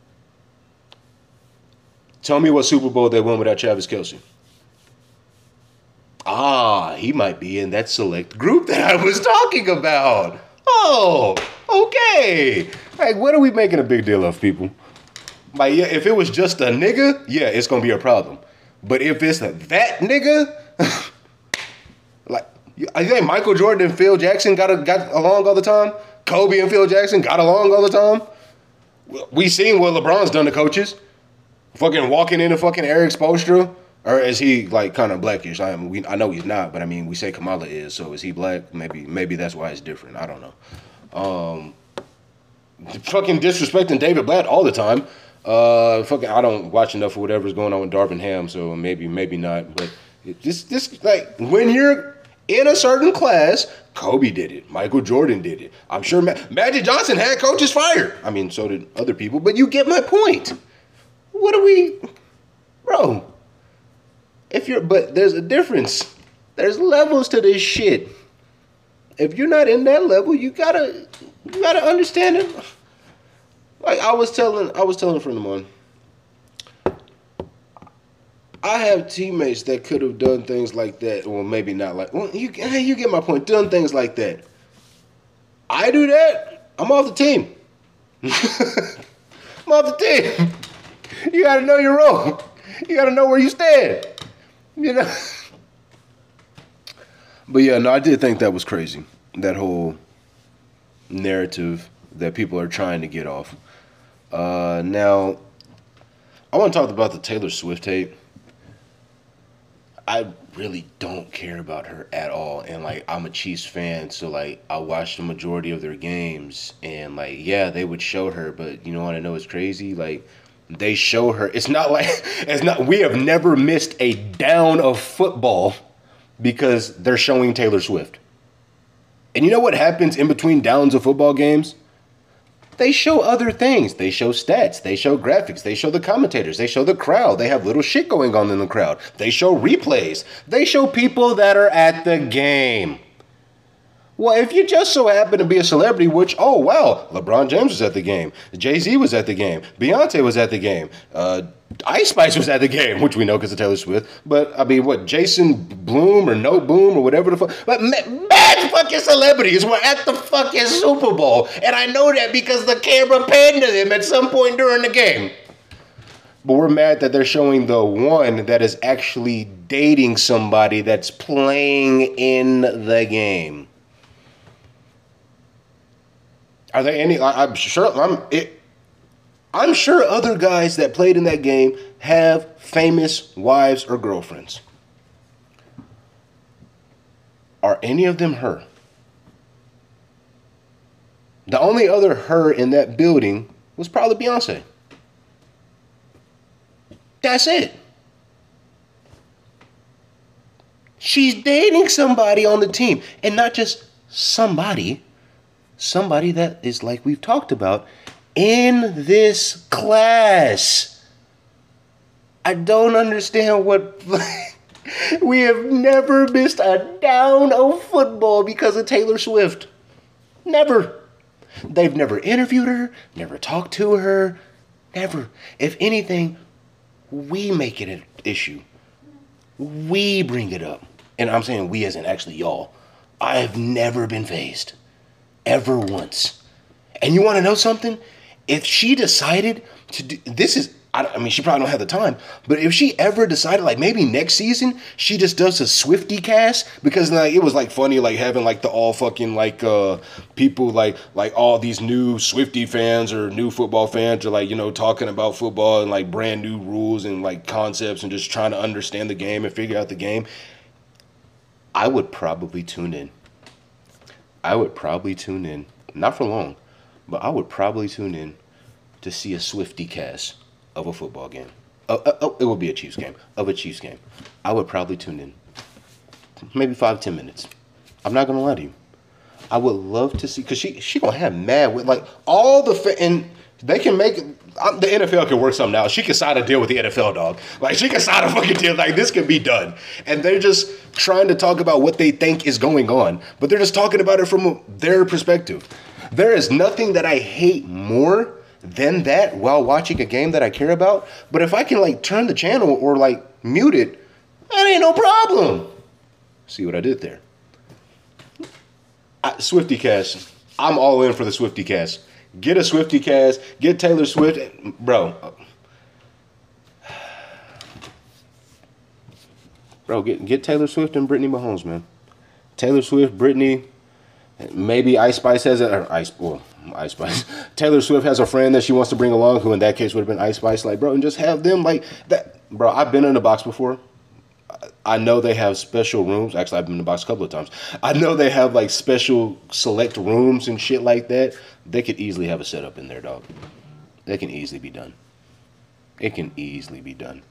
A: Tell me what Super Bowl they won without Travis Kelce. Ah, he might be in that select group that I was talking about. Oh, okay. Like, what are we making a big deal of, people? Like, yeah, if it was just a nigga, yeah, it's going to be a problem. But if it's a, that nigga... Like, I think Michael Jordan and Phil Jackson got a, got along all the time. Kobe and Phil Jackson got along all the time. We seen what LeBron's done to coaches. Fucking walking into fucking Eric Spoelstra. Or is he like kind of blackish? I mean, we, I know he's not, but I mean, we say Kamala is. So is he black? Maybe maybe that's why it's different. I don't know. Um, fucking disrespecting David Blatt all the time. Uh, fucking, I don't watch enough of whatever's going on with Darvin Ham, so maybe maybe not. But this this like when you're in a certain class, Kobe did it. Michael Jordan did it. I'm sure Ma- Magic Johnson had coaches fired. I mean, so did other people. But you get my point. What are we, bro? If you're, but there's a difference. There's levels to this shit. If you're not in that level, you gotta, you gotta understand it. Like I was telling, I was telling a friend of mine. I have teammates that could have done things like that, or maybe not like. Well, you, you get my point. Done things like that. I do that. I'm off the team. I'm off the team. You gotta know your role. You gotta know where you stand. You know. But yeah, no, I did think that was crazy. That whole narrative that people are trying to get off. Uh, now, I want to talk about the Taylor Swift tape. I really don't care about her at all. And, like, I'm a Chiefs fan, so, like, I watched the majority of their games. And, like, yeah, they would show her, but you know what I know is crazy? Like, they show her. It's not like, it's not, we have never missed a down of football because they're showing Taylor Swift. And you know what happens in between downs of football games? They show other things. They show stats. They show graphics. They show the commentators. They show the crowd. They have little shit going on in the crowd. They show replays. They show people that are at the game. Well, if you just so happen to be a celebrity, which, oh, wow, LeBron James was at the game. Jay-Z was at the game. Beyonce was at the game. Uh, Ice Spice was at the game, which we know because of Taylor Swift. But, I mean, what, Jason Bloom or No Boom or whatever the fuck. But mad fucking celebrities were at the fucking Super Bowl. And I know that because the camera panned to them at some point during the game. But we're mad that they're showing the one that is actually dating somebody that's playing in the game. Are there any? I, I'm sure. I'm. It, I'm sure other guys that played in that game have famous wives or girlfriends. Are any of them her? The only other her in that building was probably Beyonce. That's it. She's dating somebody on the team, and not just somebody. Somebody that is, like we've talked about, in this class. I don't understand what... We have never missed a down of football because of Taylor Swift. Never. They've never interviewed her, never talked to her, never. If anything, we make it an issue. We bring it up. And I'm saying we as in actually y'all. I have never been fazed. Ever once. And you want to know something? If she decided to do, this is, I, I mean, she probably don't have the time, but if she ever decided, like maybe next season, she just does a Swiftie cast, because like it was like funny, like having like the all fucking like uh people like like all these new Swiftie fans or new football fans are like, you know, talking about football and like brand new rules and like concepts and just trying to understand the game and figure out the game. I would probably tune in. I would probably tune in, not for long, but I would probably tune in to see a Swiftie cast of a football game. Uh, uh, oh, it would be a Chiefs game, of a Chiefs game. I would probably tune in, maybe five, ten minutes. I'm not gonna lie to you. I would love to see, cause she she gonna have mad with like all the fa- and they can make I'm, the N F L can work something out. She can sign a deal with the N F L, dog. Like, she can sign a fucking deal. Like, this can be done. And they're just trying to talk about what they think is going on. But they're just talking about it from their perspective. There is nothing that I hate more than that while watching a game that I care about. But if I can, like, turn the channel or, like, mute it, that ain't no problem. See what I did there? I, Swifty Cast. I'm all in for the Swifty Cast. Get a Swifty Cast. Get Taylor Swift. Bro. Bro, get, get Taylor Swift and Brittany Mahomes, man. Taylor Swift, Brittany. Maybe Ice Spice has a... Or Ice... Well, Ice Spice. Taylor Swift has a friend that she wants to bring along, who in that case would have been Ice Spice. Like, bro, and just have them like that. Bro, I've been in the box before. I know they have special rooms. Actually, I've been in the box a couple of times. I know they have like special select rooms and shit like that. They could easily have a setup in there, dog. That can easily be done. It can easily be done.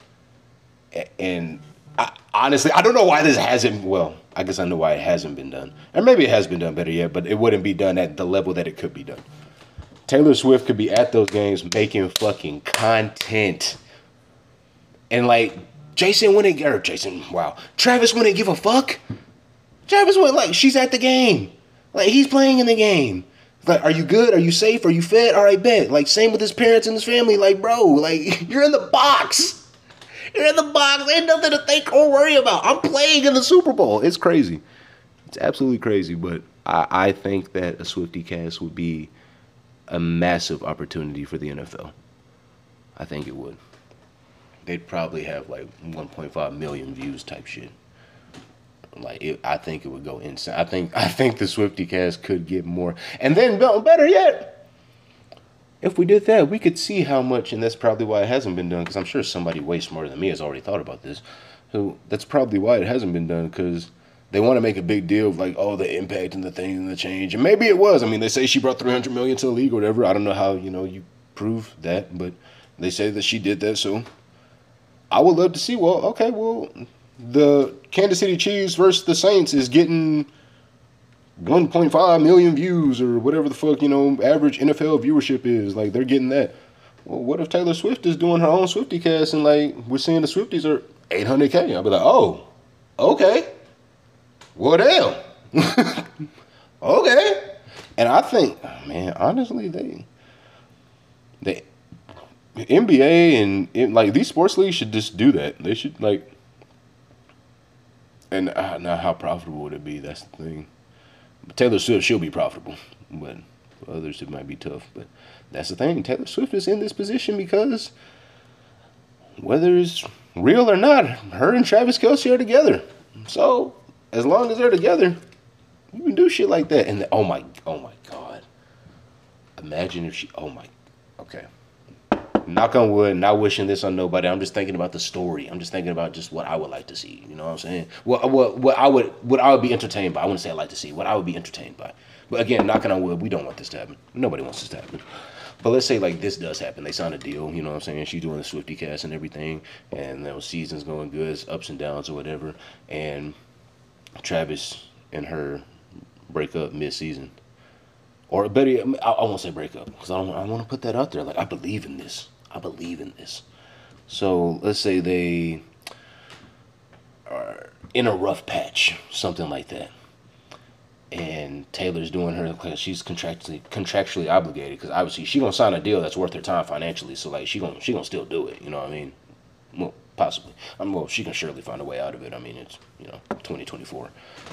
A: And I, honestly, I don't know why this hasn't, well, I guess I know why it hasn't been done. And maybe it has been done better yet, but it wouldn't be done at the level that it could be done. Taylor Swift could be at those games making fucking content. And like, Jason wouldn't, or Jason, wow. Travis wouldn't give a fuck. Travis wouldn't, like, she's at the game. Like, he's playing in the game. Like, are you good? Are you safe? Are you fed? All right, bet. Like, same with his parents and his family. Like, bro, like, you're in the box. You're in the box. Ain't nothing to think or worry about. I'm playing in the Super Bowl. It's crazy. It's absolutely crazy. But I, I think that a Swifty Cast would be a massive opportunity for the N F L. I think it would. They'd probably have like one point five million views type shit. Like, it, I think it would go insane. I think I think the Swifty Cast could get more. And then, better yet, if we did that, we could see how much, and that's probably why it hasn't been done, because I'm sure somebody way smarter than me has already thought about this. Who that's probably why it hasn't been done, because they want to make a big deal of like, oh, the impact and the thing and the change. And maybe it was. I mean, they say she brought three hundred million to the league or whatever. I don't know how, you know, you prove that, but they say that she did that, so I would love to see, well, okay, well, the Kansas City Chiefs versus the Saints is getting one point five million views or whatever the fuck, you know, average N F L viewership is. Like, they're getting that. Well, what if Taylor Swift is doing her own Swifty Cast and, like, we're seeing the Swifties are eight hundred K? I'll be like, oh, okay. Well, damn. Okay. And I think, man, honestly, they, they, N B A and, and like these sports leagues should just do that. They should like, and uh, now how profitable would it be? That's the thing. But Taylor Swift, she'll be profitable, but for others it might be tough. But that's the thing. Taylor Swift is in this position because whether it's real or not, her and Travis Kelce are together. So as long as they're together, you can do shit like that. And the, oh my, oh my God, imagine if she, oh my, okay. Knock on wood, not wishing this on nobody. I'm just thinking about the story. I'm just thinking about just what I would like to see. You know what I'm saying? What what what I would what I would be entertained by. I wouldn't say I'd like to see. What I would be entertained by. But again, knocking on wood, we don't want this to happen. Nobody wants this to happen. But let's say like this does happen. They sign a deal. You know what I'm saying? She's doing the Swifty Cast and everything, and the season's going good, it's ups and downs or whatever. And Travis and her break up mid-season. Or better yet, I, I won't say break up because I don't. I want to put that out there. Like, I believe in this. I believe in this. So let's say they are in a rough patch, something like that. And Taylor's doing her because she's contractually contractually obligated, because obviously she gonna sign a deal that's worth her time financially. So like she gonna she gonna still do it. You know what I mean? Well, possibly. I mean, well, she can surely find a way out of it. I mean, it's, you know, twenty twenty-four.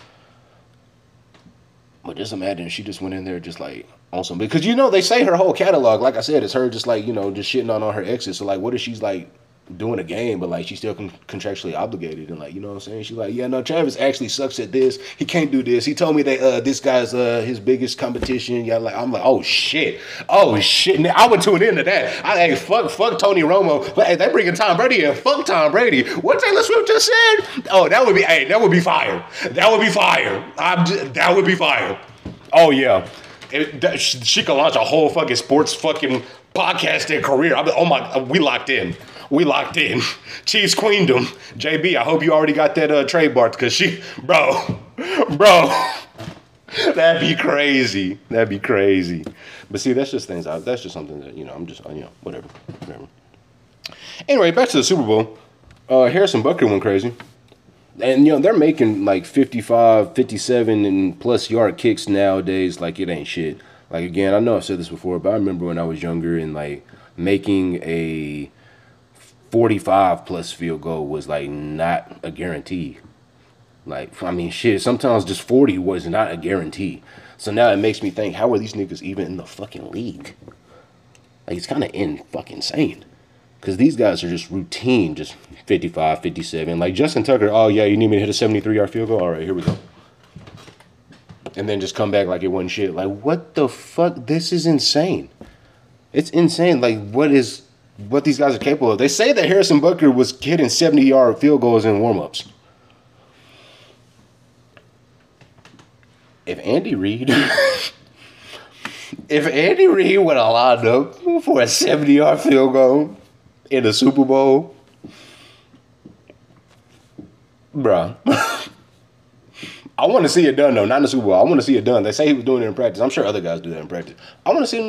A: But just imagine she just went in there just like on some, because you know they say her whole catalog, like I said, is her just like, you know, just shitting on all her exes. So like, what if she's like doing a game, but like she's still con- contractually obligated, and like, you know what I'm saying? She's like, yeah, no, Travis actually sucks at this. He can't do this. He told me that uh, this guy's uh, his biggest competition. Yeah, like I'm like, oh shit, oh shit. Now, I would tune into that. I hey, fuck, fuck Tony Romo. But hey, they bringing Tom Brady in. Fuck Tom Brady. What Taylor Swift just said? Oh, that would be, hey, that would be fire. That would be fire. I'm just, that would be fire. Oh yeah. It, that, she, she could launch a whole fucking sports fucking podcasting career. I mean, oh my, we locked in. We locked in. Chiefs Queendom. J B, I hope you already got that uh, trademark, because she, bro, bro, that'd be crazy. That'd be crazy. But see, that's just things. I, that's just something that you know. I'm just you know whatever, whatever. Anyway, back to the Super Bowl. Uh, Harrison Butker went crazy. And, you know, they're making like fifty-five, fifty-seven and plus yard kicks nowadays like it ain't shit. Like, again, I know I've said this before, but I remember when I was younger and, like, making a forty-five plus field goal was, like, not a guarantee. Like, I mean, shit, sometimes just forty was not a guarantee. So now it makes me think, how are these niggas even in the fucking league? Like, it's kind of in fucking insane. Because these guys are just routine, just fifty-five, fifty-seven. Like Justin Tucker, oh, yeah, you need me to hit a seventy-three-yard field goal? All right, here we go. And then just come back like it wasn't shit. Like, what the fuck? This is insane. It's insane, like, what is, what these guys are capable of. They say that Harrison Butker was hitting seventy-yard field goals in warm-ups. If Andy Reid... if Andy Reid would have lined up for a seventy-yard field goal in the Super Bowl, bruh. I want to see it done, though. Not in the Super Bowl. I want to see it done. They say he was doing it in practice. I'm sure other guys do that in practice. I want to see him.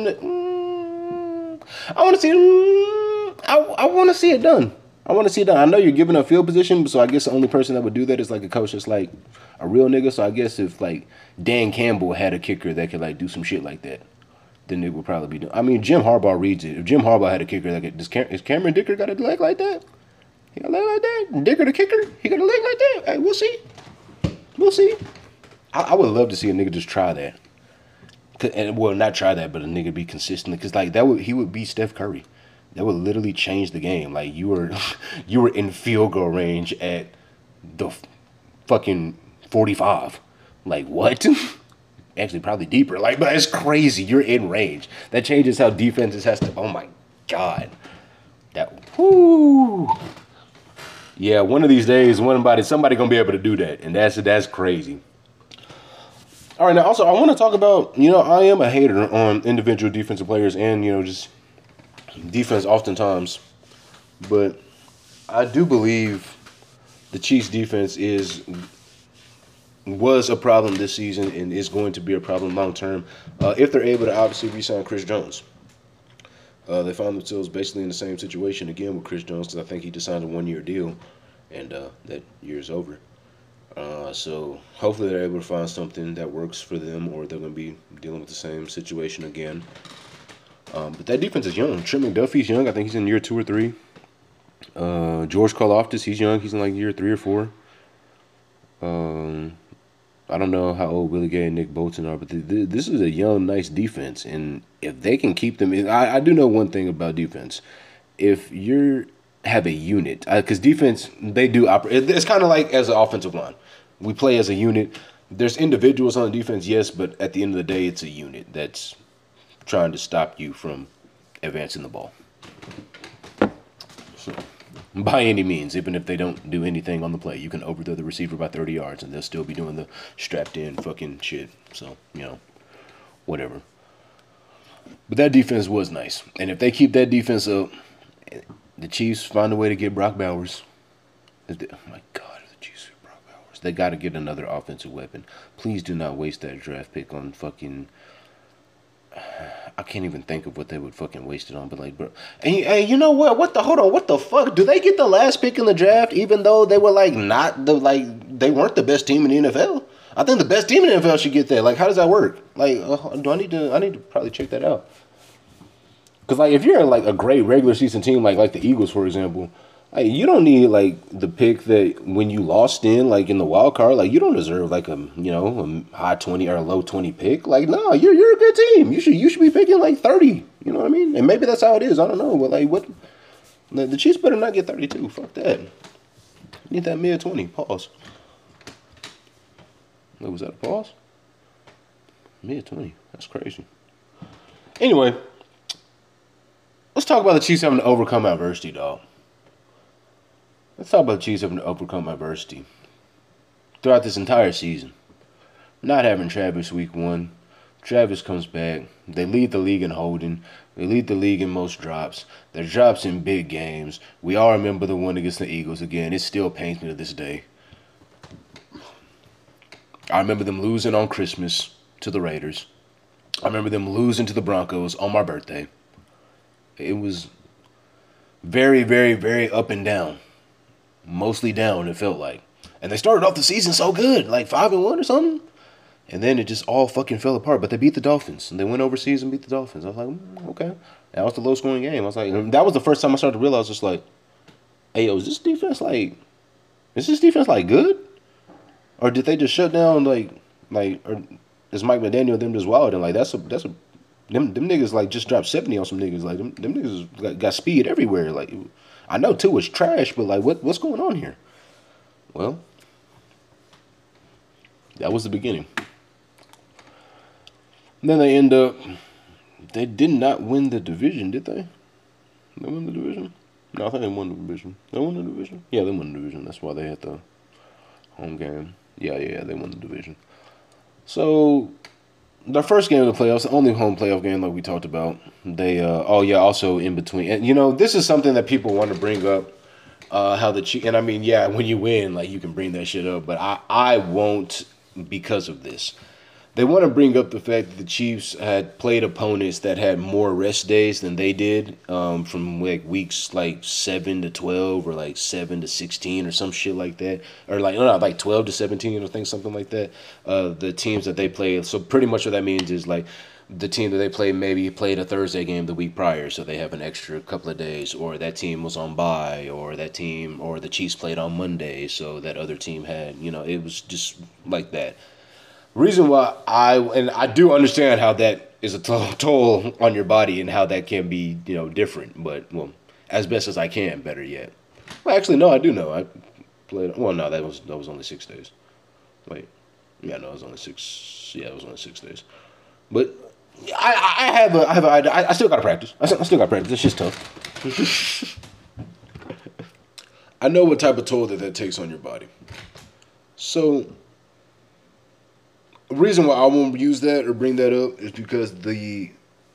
A: Mm, I want to see him. I, I want to see it done. I want to see it done. I know you're giving a field position, so I guess the only person that would do that is like a coach that's like a real nigga. So I guess if like Dan Campbell had a kicker that could like do some shit like that, then it would probably be done. I mean, Jim Harbaugh reads it. If Jim Harbaugh had a kicker that could, does Cam, is Cameron Dicker got a leg like that? He got a leg like that? Dicker the kicker? He got a leg like that? Hey, we'll see. We'll see. I, I would love to see a nigga just try that. And well, not try that, but a nigga be consistent. Because like that would he would be Steph Curry. That would literally change the game. Like you were, you were in field goal range at the fucking forty-five. Like what? Actually, probably deeper. Like, but it's crazy. You're in range. That changes how defenses has to. Oh my god. That. Whoo. Yeah, one of these days, one body, somebody gonna be able to do that, and that's that's crazy. All right, now also I want to talk about, you know, I am a hater on individual defensive players and you know just defense oftentimes, but I do believe the Chiefs' defense is was a problem this season and is going to be a problem long term uh, if they're able to obviously re-sign Chris Jones. Uh, they found themselves basically in the same situation again with Chris Jones because I think he just signed a one-year deal, and uh, that year's over. Uh, so hopefully they're able to find something that works for them, or they're going to be dealing with the same situation again. Um, but that defense is young. Trent McDuffie's young. I think he's in year two or three. Uh, George Karlaftis, he's young. He's in like year three or four. Um, I don't know how old Willie Gay and Nick Bolton are, but th th this is a young, nice defense. And if they can keep them, I, I do know one thing about defense. If you have a unit, because uh, defense, they do operate. It's kind of like as an offensive line. We play as a unit. There's individuals on the defense, yes, but at the end of the day, it's a unit that's trying to stop you from advancing the ball. So, by any means, even if they don't do anything on the play, you can overthrow the receiver by thirty yards and they'll still be doing the strapped in fucking shit. So, you know, whatever. But that defense was nice. And if they keep that defense up, the Chiefs find a way to get Brock Bowers. Oh my God, the Chiefs get Brock Bowers. They got to get another offensive weapon. Please do not waste that draft pick on fucking... I can't even think of what they would fucking waste it on, but like, bro, and you, hey, you know what? What the hold on? What the fuck? Do they get the last pick in the draft, even though they were like not the like they weren't the best team in the N F L? I think the best team in the N F L should get that. Like, how does that work? Like, uh, do I need to? I need to probably check that out. Because like, if you're like a great regular season team, like like the Eagles, for example, like you don't need like the pick that when you lost in like in the wild card, like you don't deserve like a you know a high twenty or a low twenty pick. Like no, you're you're a good team. You should you should be picking like thirty. You know what I mean? And maybe that's how it is. I don't know, but like what the, the Chiefs better not get thirty-two. Fuck that. You need that mid twenty. Pause. What was that? A pause? Mid twenty. That's crazy. Anyway, let's talk about the Chiefs having to overcome adversity, dog. Let's talk about the Chiefs having to overcome adversity throughout this entire season. Not having Travis week one. Travis comes back. They lead the league in holding. They lead the league in most drops. Their drops in big games. We all remember the one against the Eagles. Again, it still pains me to this day. I remember them losing on Christmas to the Raiders. I remember them losing to the Broncos on my birthday. It was very, very, very up and down. Mostly down, it felt like. And they started off the season so good, like five and one or something. And then it just all fucking fell apart. But they beat the Dolphins. And they went overseas and beat the Dolphins. I was like, mm, okay. That was the low scoring game. I was like, that was the first time I started to realize, just like, hey, yo, is this defense like, is this defense like good? Or did they just shut down, like, like, or is Mike McDaniel them just wild? And like, that's a, that's a, them, them niggas like just dropped seventy on some niggas. Like, them, them niggas got, got speed everywhere. Like, I know Tua is trash, but like, what, what's going on here? Well, that was the beginning. And then they end up, they did not win the division, did they? They won the division? No, I think they won the division. They won the division? Yeah, they won the division. That's why they had the home game. Yeah, yeah, yeah, they won the division. So, their first game of the playoffs, the only home playoff game like we talked about, they, uh, oh yeah, also in between. And, you know, this is something that people want to bring up, uh, how the Chiefs, and I mean, yeah, when you win, like, you can bring that shit up, but I, I won't because of this. They want to bring up the fact that the Chiefs had played opponents that had more rest days than they did, um, from like weeks like seven to twelve or like seven to sixteen or some shit like that, or like no, no like twelve to seventeen or things something like that. Uh, the teams that they played. So pretty much what that means is like the team that they played maybe played a Thursday game the week prior, so they have an extra couple of days, or that team was on bye, or that team or the Chiefs played on Monday, so that other team had, you know, it was just like that. Reason why I and I do understand how that is a toll on your body and how that can be, you know, different. But well, as best as I can, better yet. Well, actually, no, I do know. I played. Well, no, that was that was only six days. Wait, yeah, no, it was only six. Yeah, it was only six days. But I I have a I have a, I, I still gotta practice. I still, I still gotta practice. It's just tough. I know what type of toll that that takes on your body. So. The reason why I won't use that or bring that up is because the,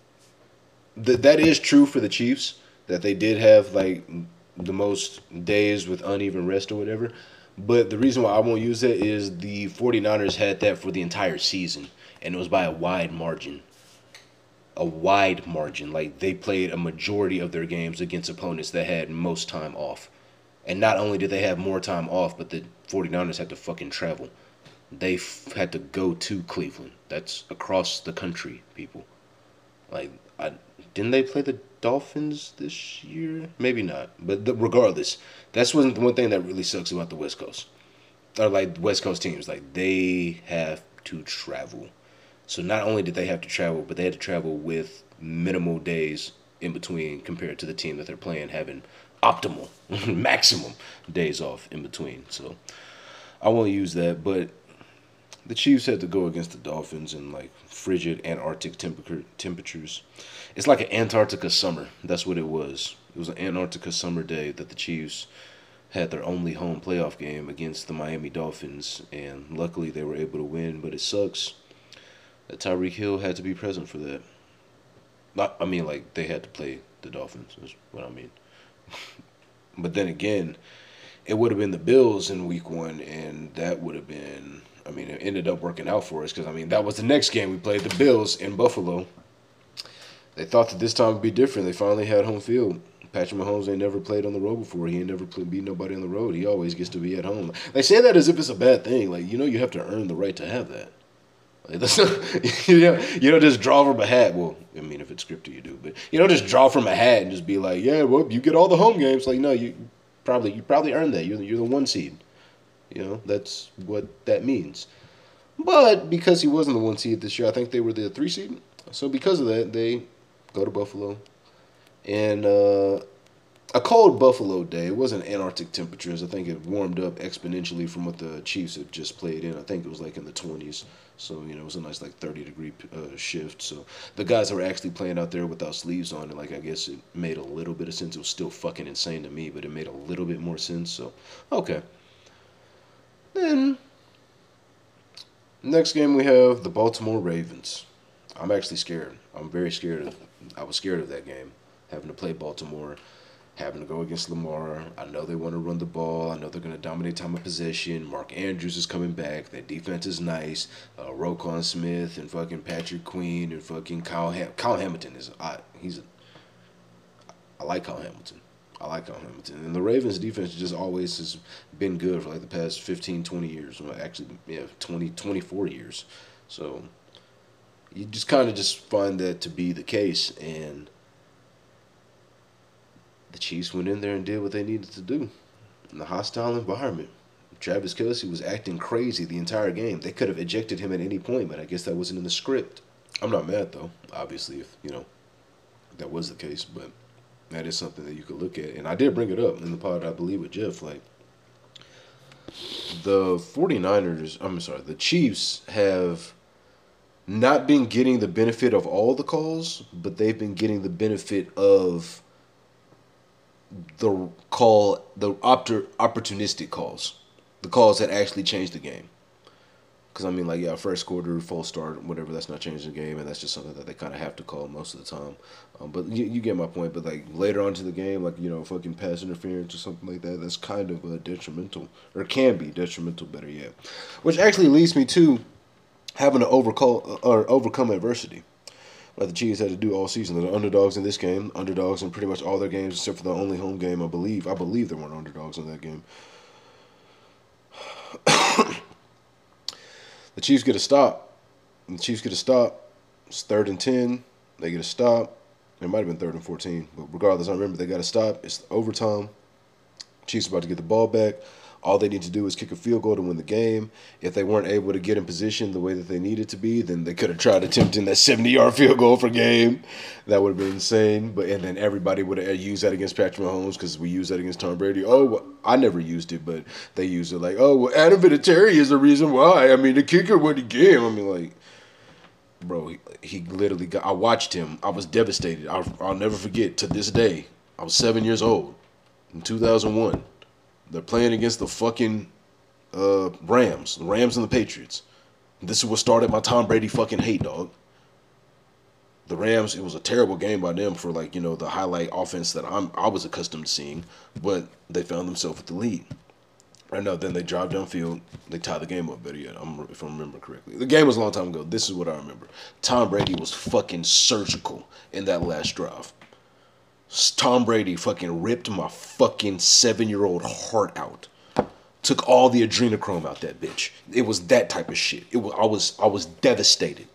A: the that is true for the Chiefs, that they did have like the most days with uneven rest or whatever. But the reason why I won't use that is the 49ers had that for the entire season, and it was by a wide margin. A wide margin. Like, they played a majority of their games against opponents that had most time off. And not only did they have more time off, but the 49ers had to fucking travel. They f- had to go to Cleveland. That's across the country, people. Like, I didn't they play the Dolphins this year? Maybe not. But the, regardless, that's one one thing that really sucks about the West Coast, or like West Coast teams. Like, they have to travel. So not only did they have to travel, but they had to travel with minimal days in between compared to the team that they're playing having optimal, maximum days off in between. So I won't use that, but. The Chiefs had to go against the Dolphins in like frigid Antarctic temperature temperatures. It's like an Antarctica summer. That's what it was. It was an Antarctica summer day that the Chiefs had their only home playoff game against the Miami Dolphins, and luckily they were able to win. But it sucks that Tyreek Hill had to be present for that. Not, I mean, like they had to play the Dolphins. Is what I mean. But then again, it would have been the Bills in Week One, and that would have been. I mean, it ended up working out for us because, I mean, that was the next game. We played the Bills in Buffalo. They thought that this time would be different. They finally had home field. Patrick Mahomes ain't never played on the road before. He ain't never played, beat nobody on the road. He always gets to be at home. They say that as if it's a bad thing. Like, you know, you have to earn the right to have that. Like, that's not, you know, you don't just draw from a hat. Well, I mean, if it's scripted, you do. But you don't just draw from a hat and just be like, yeah, well, you get all the home games. Like, no, you probably you probably earned that. You're the, you're the one seed. You know, that's what that means. But because he wasn't the one seed this year, I think they were the three seed. So because of that, they go to Buffalo. And uh, a cold Buffalo day. It wasn't Antarctic temperatures. I think it warmed up exponentially from what the Chiefs had just played in. I think it was like in the twenties. So, you know, it was a nice like thirty degree uh, shift. So the guys that were actually playing out there without sleeves on, and like I guess it made a little bit of sense. It was still fucking insane to me, but it made a little bit more sense. So, okay. Then, next game we have the Baltimore Ravens. I'm actually scared. I'm very scared of. I was scared of that game, having to play Baltimore. having to go against Lamar. I know they want to run the ball. I know they're going to dominate time of possession. Mark Andrews is coming back. That defense is nice. Uh, Roquan Smith and fucking Patrick Queen and fucking Kyle Ham- Kyle Hamilton is I he's a, I like Kyle Hamilton. I like Kyle Hamilton. And the Ravens defense just always has been good for like the past fifteen, twenty years. Well, actually, yeah, twenty, twenty-four years. So you just kind of just find that to be the case. And the Chiefs went in there and did what they needed to do in the hostile environment. Travis Kelce was acting crazy the entire game. They could have ejected him at any point, but I guess that wasn't in the script. I'm not mad, though, obviously, if, you know, that was the case. But that is something that you could look at. And I did bring it up in the pod, I believe, with Jeff. Like, the 49ers, I'm sorry, the Chiefs have not been getting the benefit of all the calls, but they've been getting the benefit of the call, the opt- opportunistic calls, the calls that actually change the game. Because, I mean, like, yeah, first quarter, false start, whatever, that's not changing the game, and that's just something that they kind of have to call most of the time. Um, but you, you get my point. But, like, later on to the game, like, you know, fucking pass interference or something like that, that's kind of uh, detrimental, or can be detrimental, better yet. Which actually leads me to having to overcall, or overcome adversity. Like the Chiefs had to do all season. They're underdogs in this game, underdogs in pretty much all their games except for the only home game, I believe. I believe there weren't underdogs in that game. The Chiefs get a stop. And the Chiefs get a stop. It's third and ten. They get a stop. It might have been third and fourteen. But regardless, I remember they got a stop. It's overtime. Chiefs about to get the ball back. All they need to do is kick a field goal to win the game. If they weren't able to get in position the way that they needed to be, then they could have tried attempting that seventy-yard field goal per game. That would have been insane. But and then everybody would have used that against Patrick Mahomes because we used that against Tom Brady. Oh, well, I never used it, but they used it like, oh, well, Adam Vinatieri is the reason why. I mean, the kicker won the game. I mean, like, bro, he, he literally got. I watched him. I was devastated. I'll, I'll never forget to this day. I was seven years old in two thousand one. They're playing against the fucking uh, Rams. The Rams and the Patriots. This is what started my Tom Brady fucking hate, dog. The Rams, it was a terrible game by them for, like, you know, the highlight offense that I'm I was accustomed to seeing. But they found themselves with the lead. Right now, then they drive downfield. They tie the game up better yet, I'm, if I remember correctly. The game was a long time ago. This is what I remember. Tom Brady was fucking surgical in that last drive. Tom Brady fucking ripped my fucking seven-year-old heart out. Took all the adrenochrome out that bitch. It was that type of shit. It was I was I was devastated.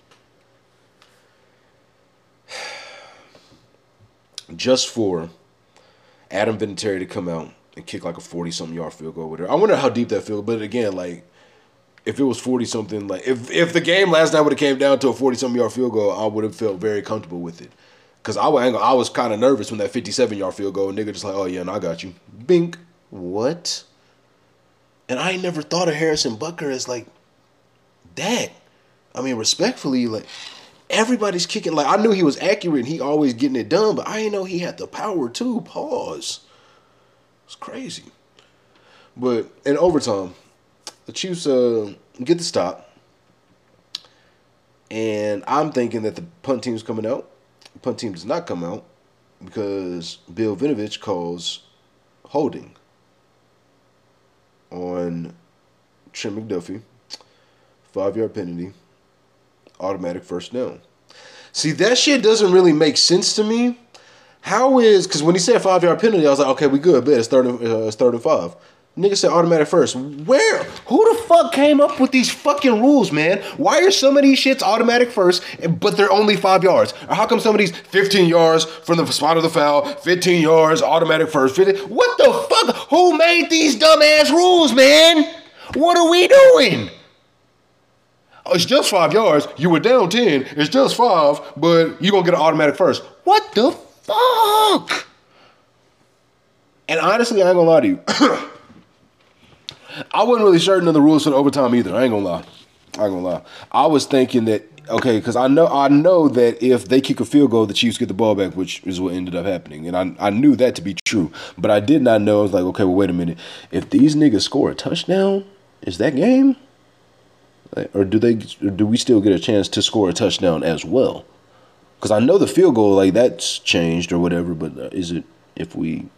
A: Just for Adam Vinatieri to come out and kick like a forty-something yard field goal with her. I wonder how deep that field. But again, like, if it was forty-something, like if if the game last night would have came down to a forty-something yard field goal, I would have felt very comfortable with it. Because I, I was kind of nervous when that fifty-seven-yard field goal, nigga just like, oh, yeah, no, I got you. Bink. What? And I ain't never thought of Harrison Butker as, like, that. I mean, respectfully, like, everybody's kicking. Like, I knew he was accurate and he always getting it done, but I didn't know he had the power, too. Pause. It's crazy. But in overtime, the Chiefs uh, get the stop. And I'm thinking that the punt team's coming out. The punt team does not come out because Bill Vinovich calls holding on Trent McDuffie, five-yard penalty, automatic first down. See, that shit doesn't really make sense to me. How is, because when he said five-yard penalty, I was like, okay, we good, bet it's third and, uh, it's third and five. Nigga said automatic first. Where? Who the fuck came up with these fucking rules, man? Why are some of these shits automatic first, but they're only five yards? Or how come some of these fifteen yards from the spot of the foul, fifteen yards, automatic first, fifty? What the fuck? Who made these dumbass rules, man? What are we doing? Oh, it's just five yards. You were down ten. It's just five, but you're going to get an automatic first. What the fuck? And honestly, I ain't going to lie to you. I wasn't really certain of the rules for the overtime either. I ain't gonna lie. I ain't gonna lie. I was thinking that, okay, because I know I know that if they kick a field goal, the Chiefs get the ball back, which is what ended up happening. And I I knew that to be true. But I did not know. I was like, okay, well, wait a minute. If these niggas score a touchdown, is that game? Like, or do they? Or do we still get a chance to score a touchdown as well? Because I know the field goal, like, that's changed or whatever. But uh, is it if we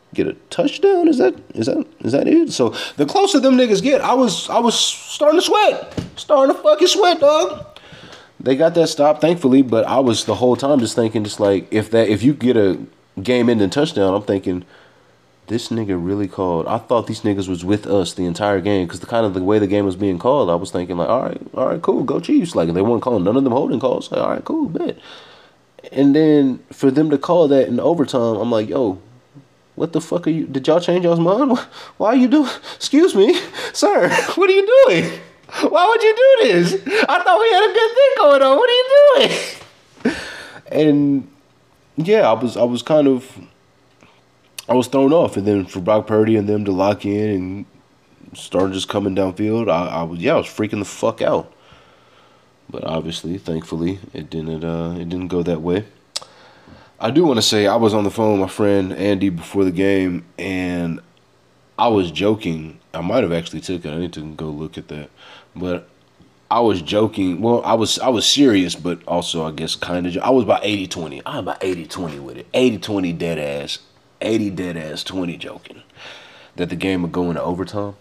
A: get a touchdown. Is that is that is that it? So the closer them niggas get, I was I was starting to sweat, starting to fucking sweat, dog. They got that stop, thankfully, but I was the whole time just thinking, just like if that if you get a game-ending touchdown, I'm thinking this nigga really called. I thought these niggas was with us the entire game because the kind of the way the game was being called, I was thinking like, all right, all right, cool, go Chiefs. Like they weren't calling none of them holding calls. Like, all right, cool, bet. And then for them to call that in overtime, I'm like, yo, what the fuck are you? Did y'all change y'all's mind? Why are you doing? Excuse me, sir. What are you doing? Why would you do this? I thought we had a good thing going on. What are you doing? And yeah, I was I was kind of I was thrown off, and then for Brock Purdy and them to lock in and start just coming downfield, I, I was yeah I was freaking the fuck out. But obviously, thankfully, it didn't uh, it didn't go that way. I do want to say I was on the phone with my friend Andy before the game, and I was joking. I might have actually took it. I need to go look at that, but I was joking. Well, I was I was serious, but also I guess kind of. I was about eighty twenty. I'm about eighty twenty with it. eighty twenty dead ass. eighty dead ass, twenty joking. That the game would go into overtime.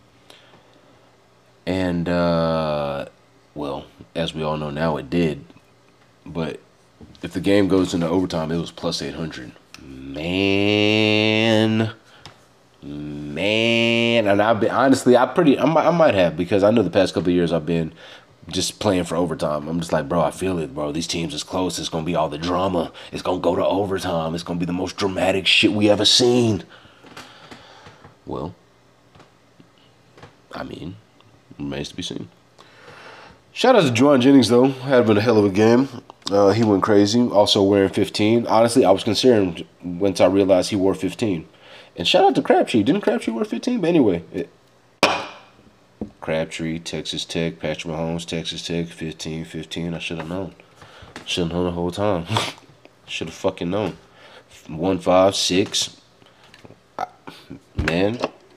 A: And, uh, well, as we all know now, it did. But if the game goes into overtime, it was plus eight hundred. Man. Man. And I've been, honestly, I pretty, I might, I might have, because I know the past couple of years I've been just playing for overtime. I'm just like, bro, I feel it, bro. These teams is close. It's going to be all the drama. It's going to go to overtime. It's going to be the most dramatic shit we ever seen. Well, I mean, remains to be seen. Shout out to Jauan Jennings, though. Had been a hell of a game. Uh, he went crazy. Also wearing fifteen. Honestly, I was concerned once I realized he wore fifteen. And shout out to Crabtree. Didn't Crabtree wear fifteen? But anyway, it, Crabtree, Texas Tech, Patrick Mahomes, Texas Tech, fifteen, fifteen. I should have known. Should have known the whole time. Should have fucking known. One, five, six. Man.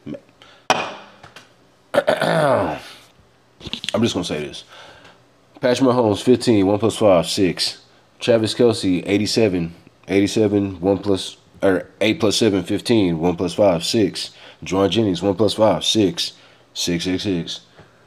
A: I'm just going to say this. Patrick Mahomes, fifteen, one plus five, six. Travis Kelce, eighty-seven, eighty-seven, one plus, or eight plus seven, fifteen, one plus five, six. Jauan Jennings, one plus five, six. Six, six, six.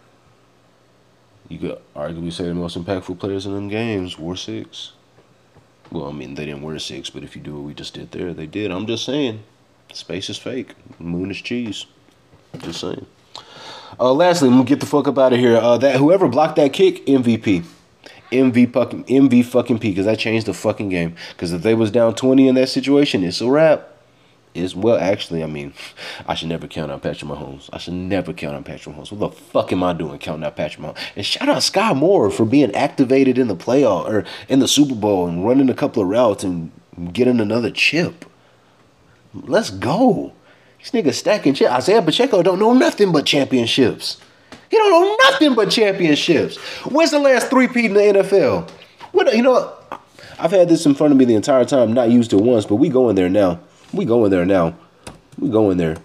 A: You could arguably say the most impactful players in them games wore six. Well, I mean, they didn't wear six, but if you do what we just did there, they did. I'm just saying, space is fake. Moon is cheese. Just saying. Uh, lastly, I'm gonna get the fuck up out of here. Uh, that whoever blocked that kick, M V P. M V fucking M V fucking P, because that changed the fucking game. Because if they was down twenty in that situation, it's a wrap. Is well, actually, I mean, I should never count out Patrick Mahomes. I should never count out Patrick Mahomes. What the fuck am I doing counting out Patrick Mahomes? And shout out Sky Moore for being activated in the playoff or in the Super Bowl and running a couple of routes and getting another chip. Let's go. These niggas stacking chips. Isaiah Pacheco don't know nothing but championships. He don't know nothing but championships. When's the last three-peat in the N F L? What you know? What? I've had this in front of me the entire time, not used it once, but we going there now. We going there now. We going there.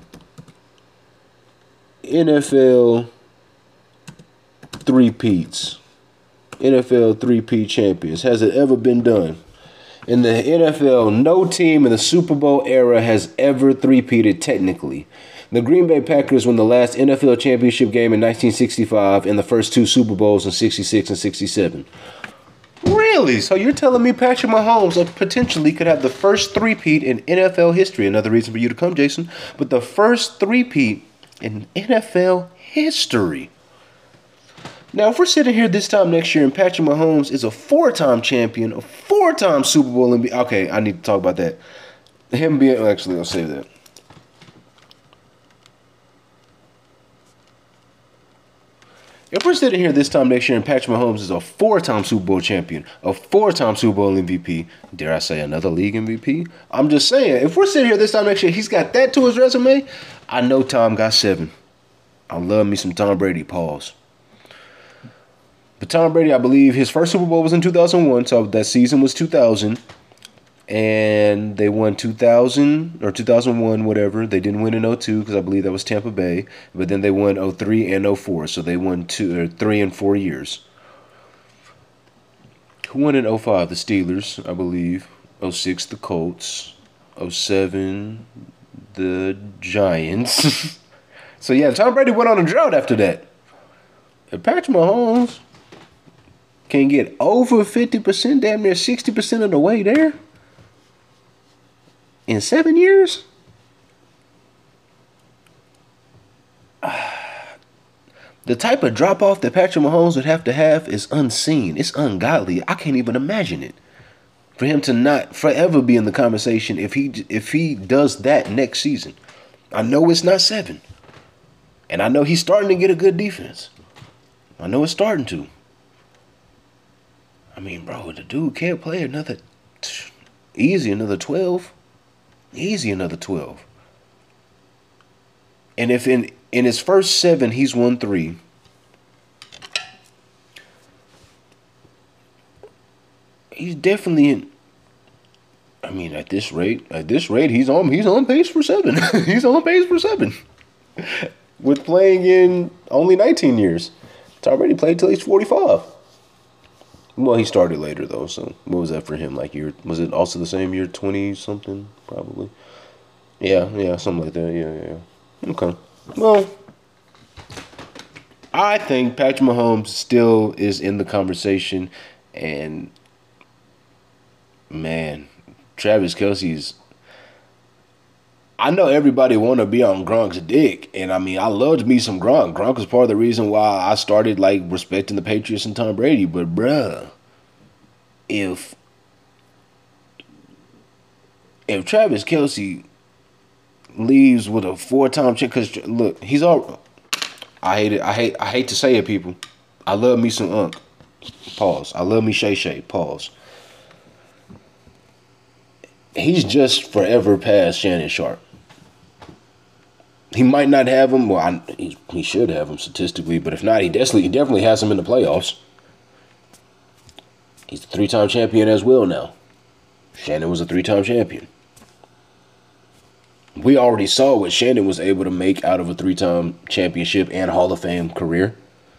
A: N F L three-peats. N F L three-peat champions. Has it ever been done? In the N F L, no team in the Super Bowl era has ever three-peated technically. The Green Bay Packers won the last N F L championship game in nineteen sixty-five and the first two Super Bowls in sixty-six and sixty-seven. Really? So you're telling me Patrick Mahomes potentially could have the first three-peat in N F L history. Another reason for you to come, Jason. But the first three-peat in N F L history. Now, if we're sitting here this time next year and Patrick Mahomes is a four-time champion, a four-time Super Bowl M V P. Okay, I need to talk about that. Him being... Actually, I'll save that. If we're sitting here this time next year and Patrick Mahomes is a four-time Super Bowl champion, a four-time Super Bowl M V P, dare I say another league M V P? I'm just saying, if we're sitting here this time next year, he's got that to his resume, I know Tom got seven. I love me some Tom Brady, pause. But Tom Brady, I believe his first Super Bowl was in two thousand one, so that season was two thousand. And they won two thousand or two thousand one, whatever. They didn't win in oh two because I believe that was Tampa Bay. But then they won oh three and oh four, so they won two or three and four years. Who won in oh five? The Steelers, I believe. oh six, the Colts. oh seven, the Giants. So yeah, Tom Brady went on a drought after that. If Patrick Mahomes can get over fifty percent, damn near sixty percent of the way there in seven years, the type of drop off that Patrick Mahomes would have to have is unseen. It's ungodly. I can't even imagine it. For him to not forever be in the conversation if he if he does that next season. I know it's not seven. And I know he's starting to get a good defense. I know it's starting to. I mean, bro, the dude can't play another easy another twelve. Easy another twelve. And if in in his first seven he's won three, he's definitely in. I mean, at this rate, at this rate, he's on he's on pace for seven. He's on pace for seven. With playing in only nineteen years. Tom Brady played till he's forty-five. Well, he started later though, so what was that for him? Like year was it also the same year, twenty something, probably? Yeah, yeah, something like that. Yeah, yeah. Okay. Well, I think Patrick Mahomes still is in the conversation, and man, Travis Kelce's. I know everybody want to be on Gronk's dick, and I mean, I loved me some Gronk. Gronk was part of the reason why I started like respecting the Patriots and Tom Brady. But bruh, if if Travis Kelce leaves with a four-time check, because look, he's all. I hate it. I hate. I hate to say it, people. I love me some Unk. Pause. I love me Shay Shay. Pause. He's just forever past Shannon Sharp. He might not have him. Well, I, he, he should have him statistically, but if not, he definitely he definitely has him in the playoffs. He's a three-time champion as well now. Shannon was a three-time champion. We already saw what Shannon was able to make out of a three-time championship and Hall of Fame career.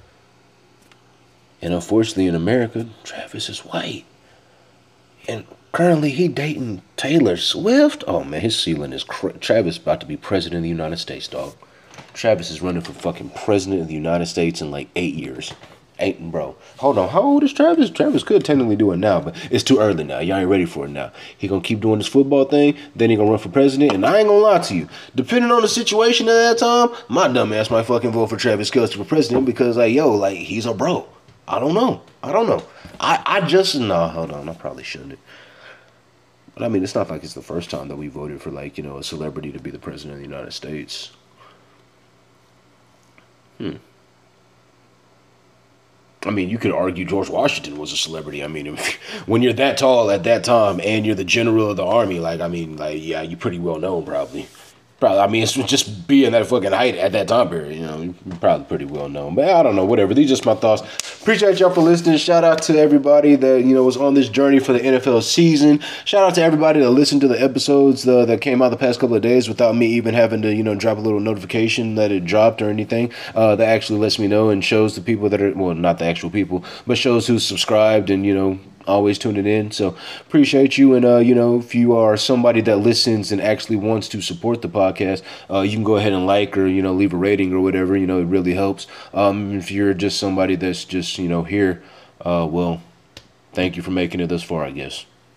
A: And unfortunately in America, Travis is white. And currently he dating Taylor Swift. Oh man, his ceiling is cra- Travis about to be president of the United States, dog. Travis is running for fucking president of the United States in like eight years. Eight, bro. Hold on, how old is Travis? Travis could technically do it now, but it's too early now. Y'all ain't ready for it now. He gonna keep doing this football thing, then he gonna run for president, and I ain't gonna lie to you. Depending on the situation at that time, my dumb ass might fucking vote for Travis Kelce for president because, like, yo, like, he's a bro. I don't know. I don't know. I, I just, no, hold on, I probably shouldn't. But I mean, it's not like it's the first time that we voted for, like, you know, a celebrity to be the president of the United States. Hmm. I mean, you could argue George Washington was a celebrity. I mean, when you're that tall at that time and you're the general of the army, like, I mean, like, yeah, you're pretty well known, probably. Probably, I mean, it's just being that fucking height at that time period, you know, you're probably pretty well known. But I don't know, whatever. These are just my thoughts. Appreciate y'all for listening. Shout out to everybody that, you know, was on this journey for the N F L season. Shout out to everybody that listened to the episodes uh, that came out the past couple of days without me even having to, you know, drop a little notification that it dropped or anything. Uh, that actually lets me know and shows the people that are, well, not the actual people, but shows who's subscribed and, you know, always tuning in. So appreciate you. And, uh, you know, if you are somebody that listens and actually wants to support the podcast, uh, you can go ahead and like or, you know, leave a rating or whatever. You know, it really helps. Um, if you're just somebody that's just, you know, here, uh, well, thank you for making it this far, I guess.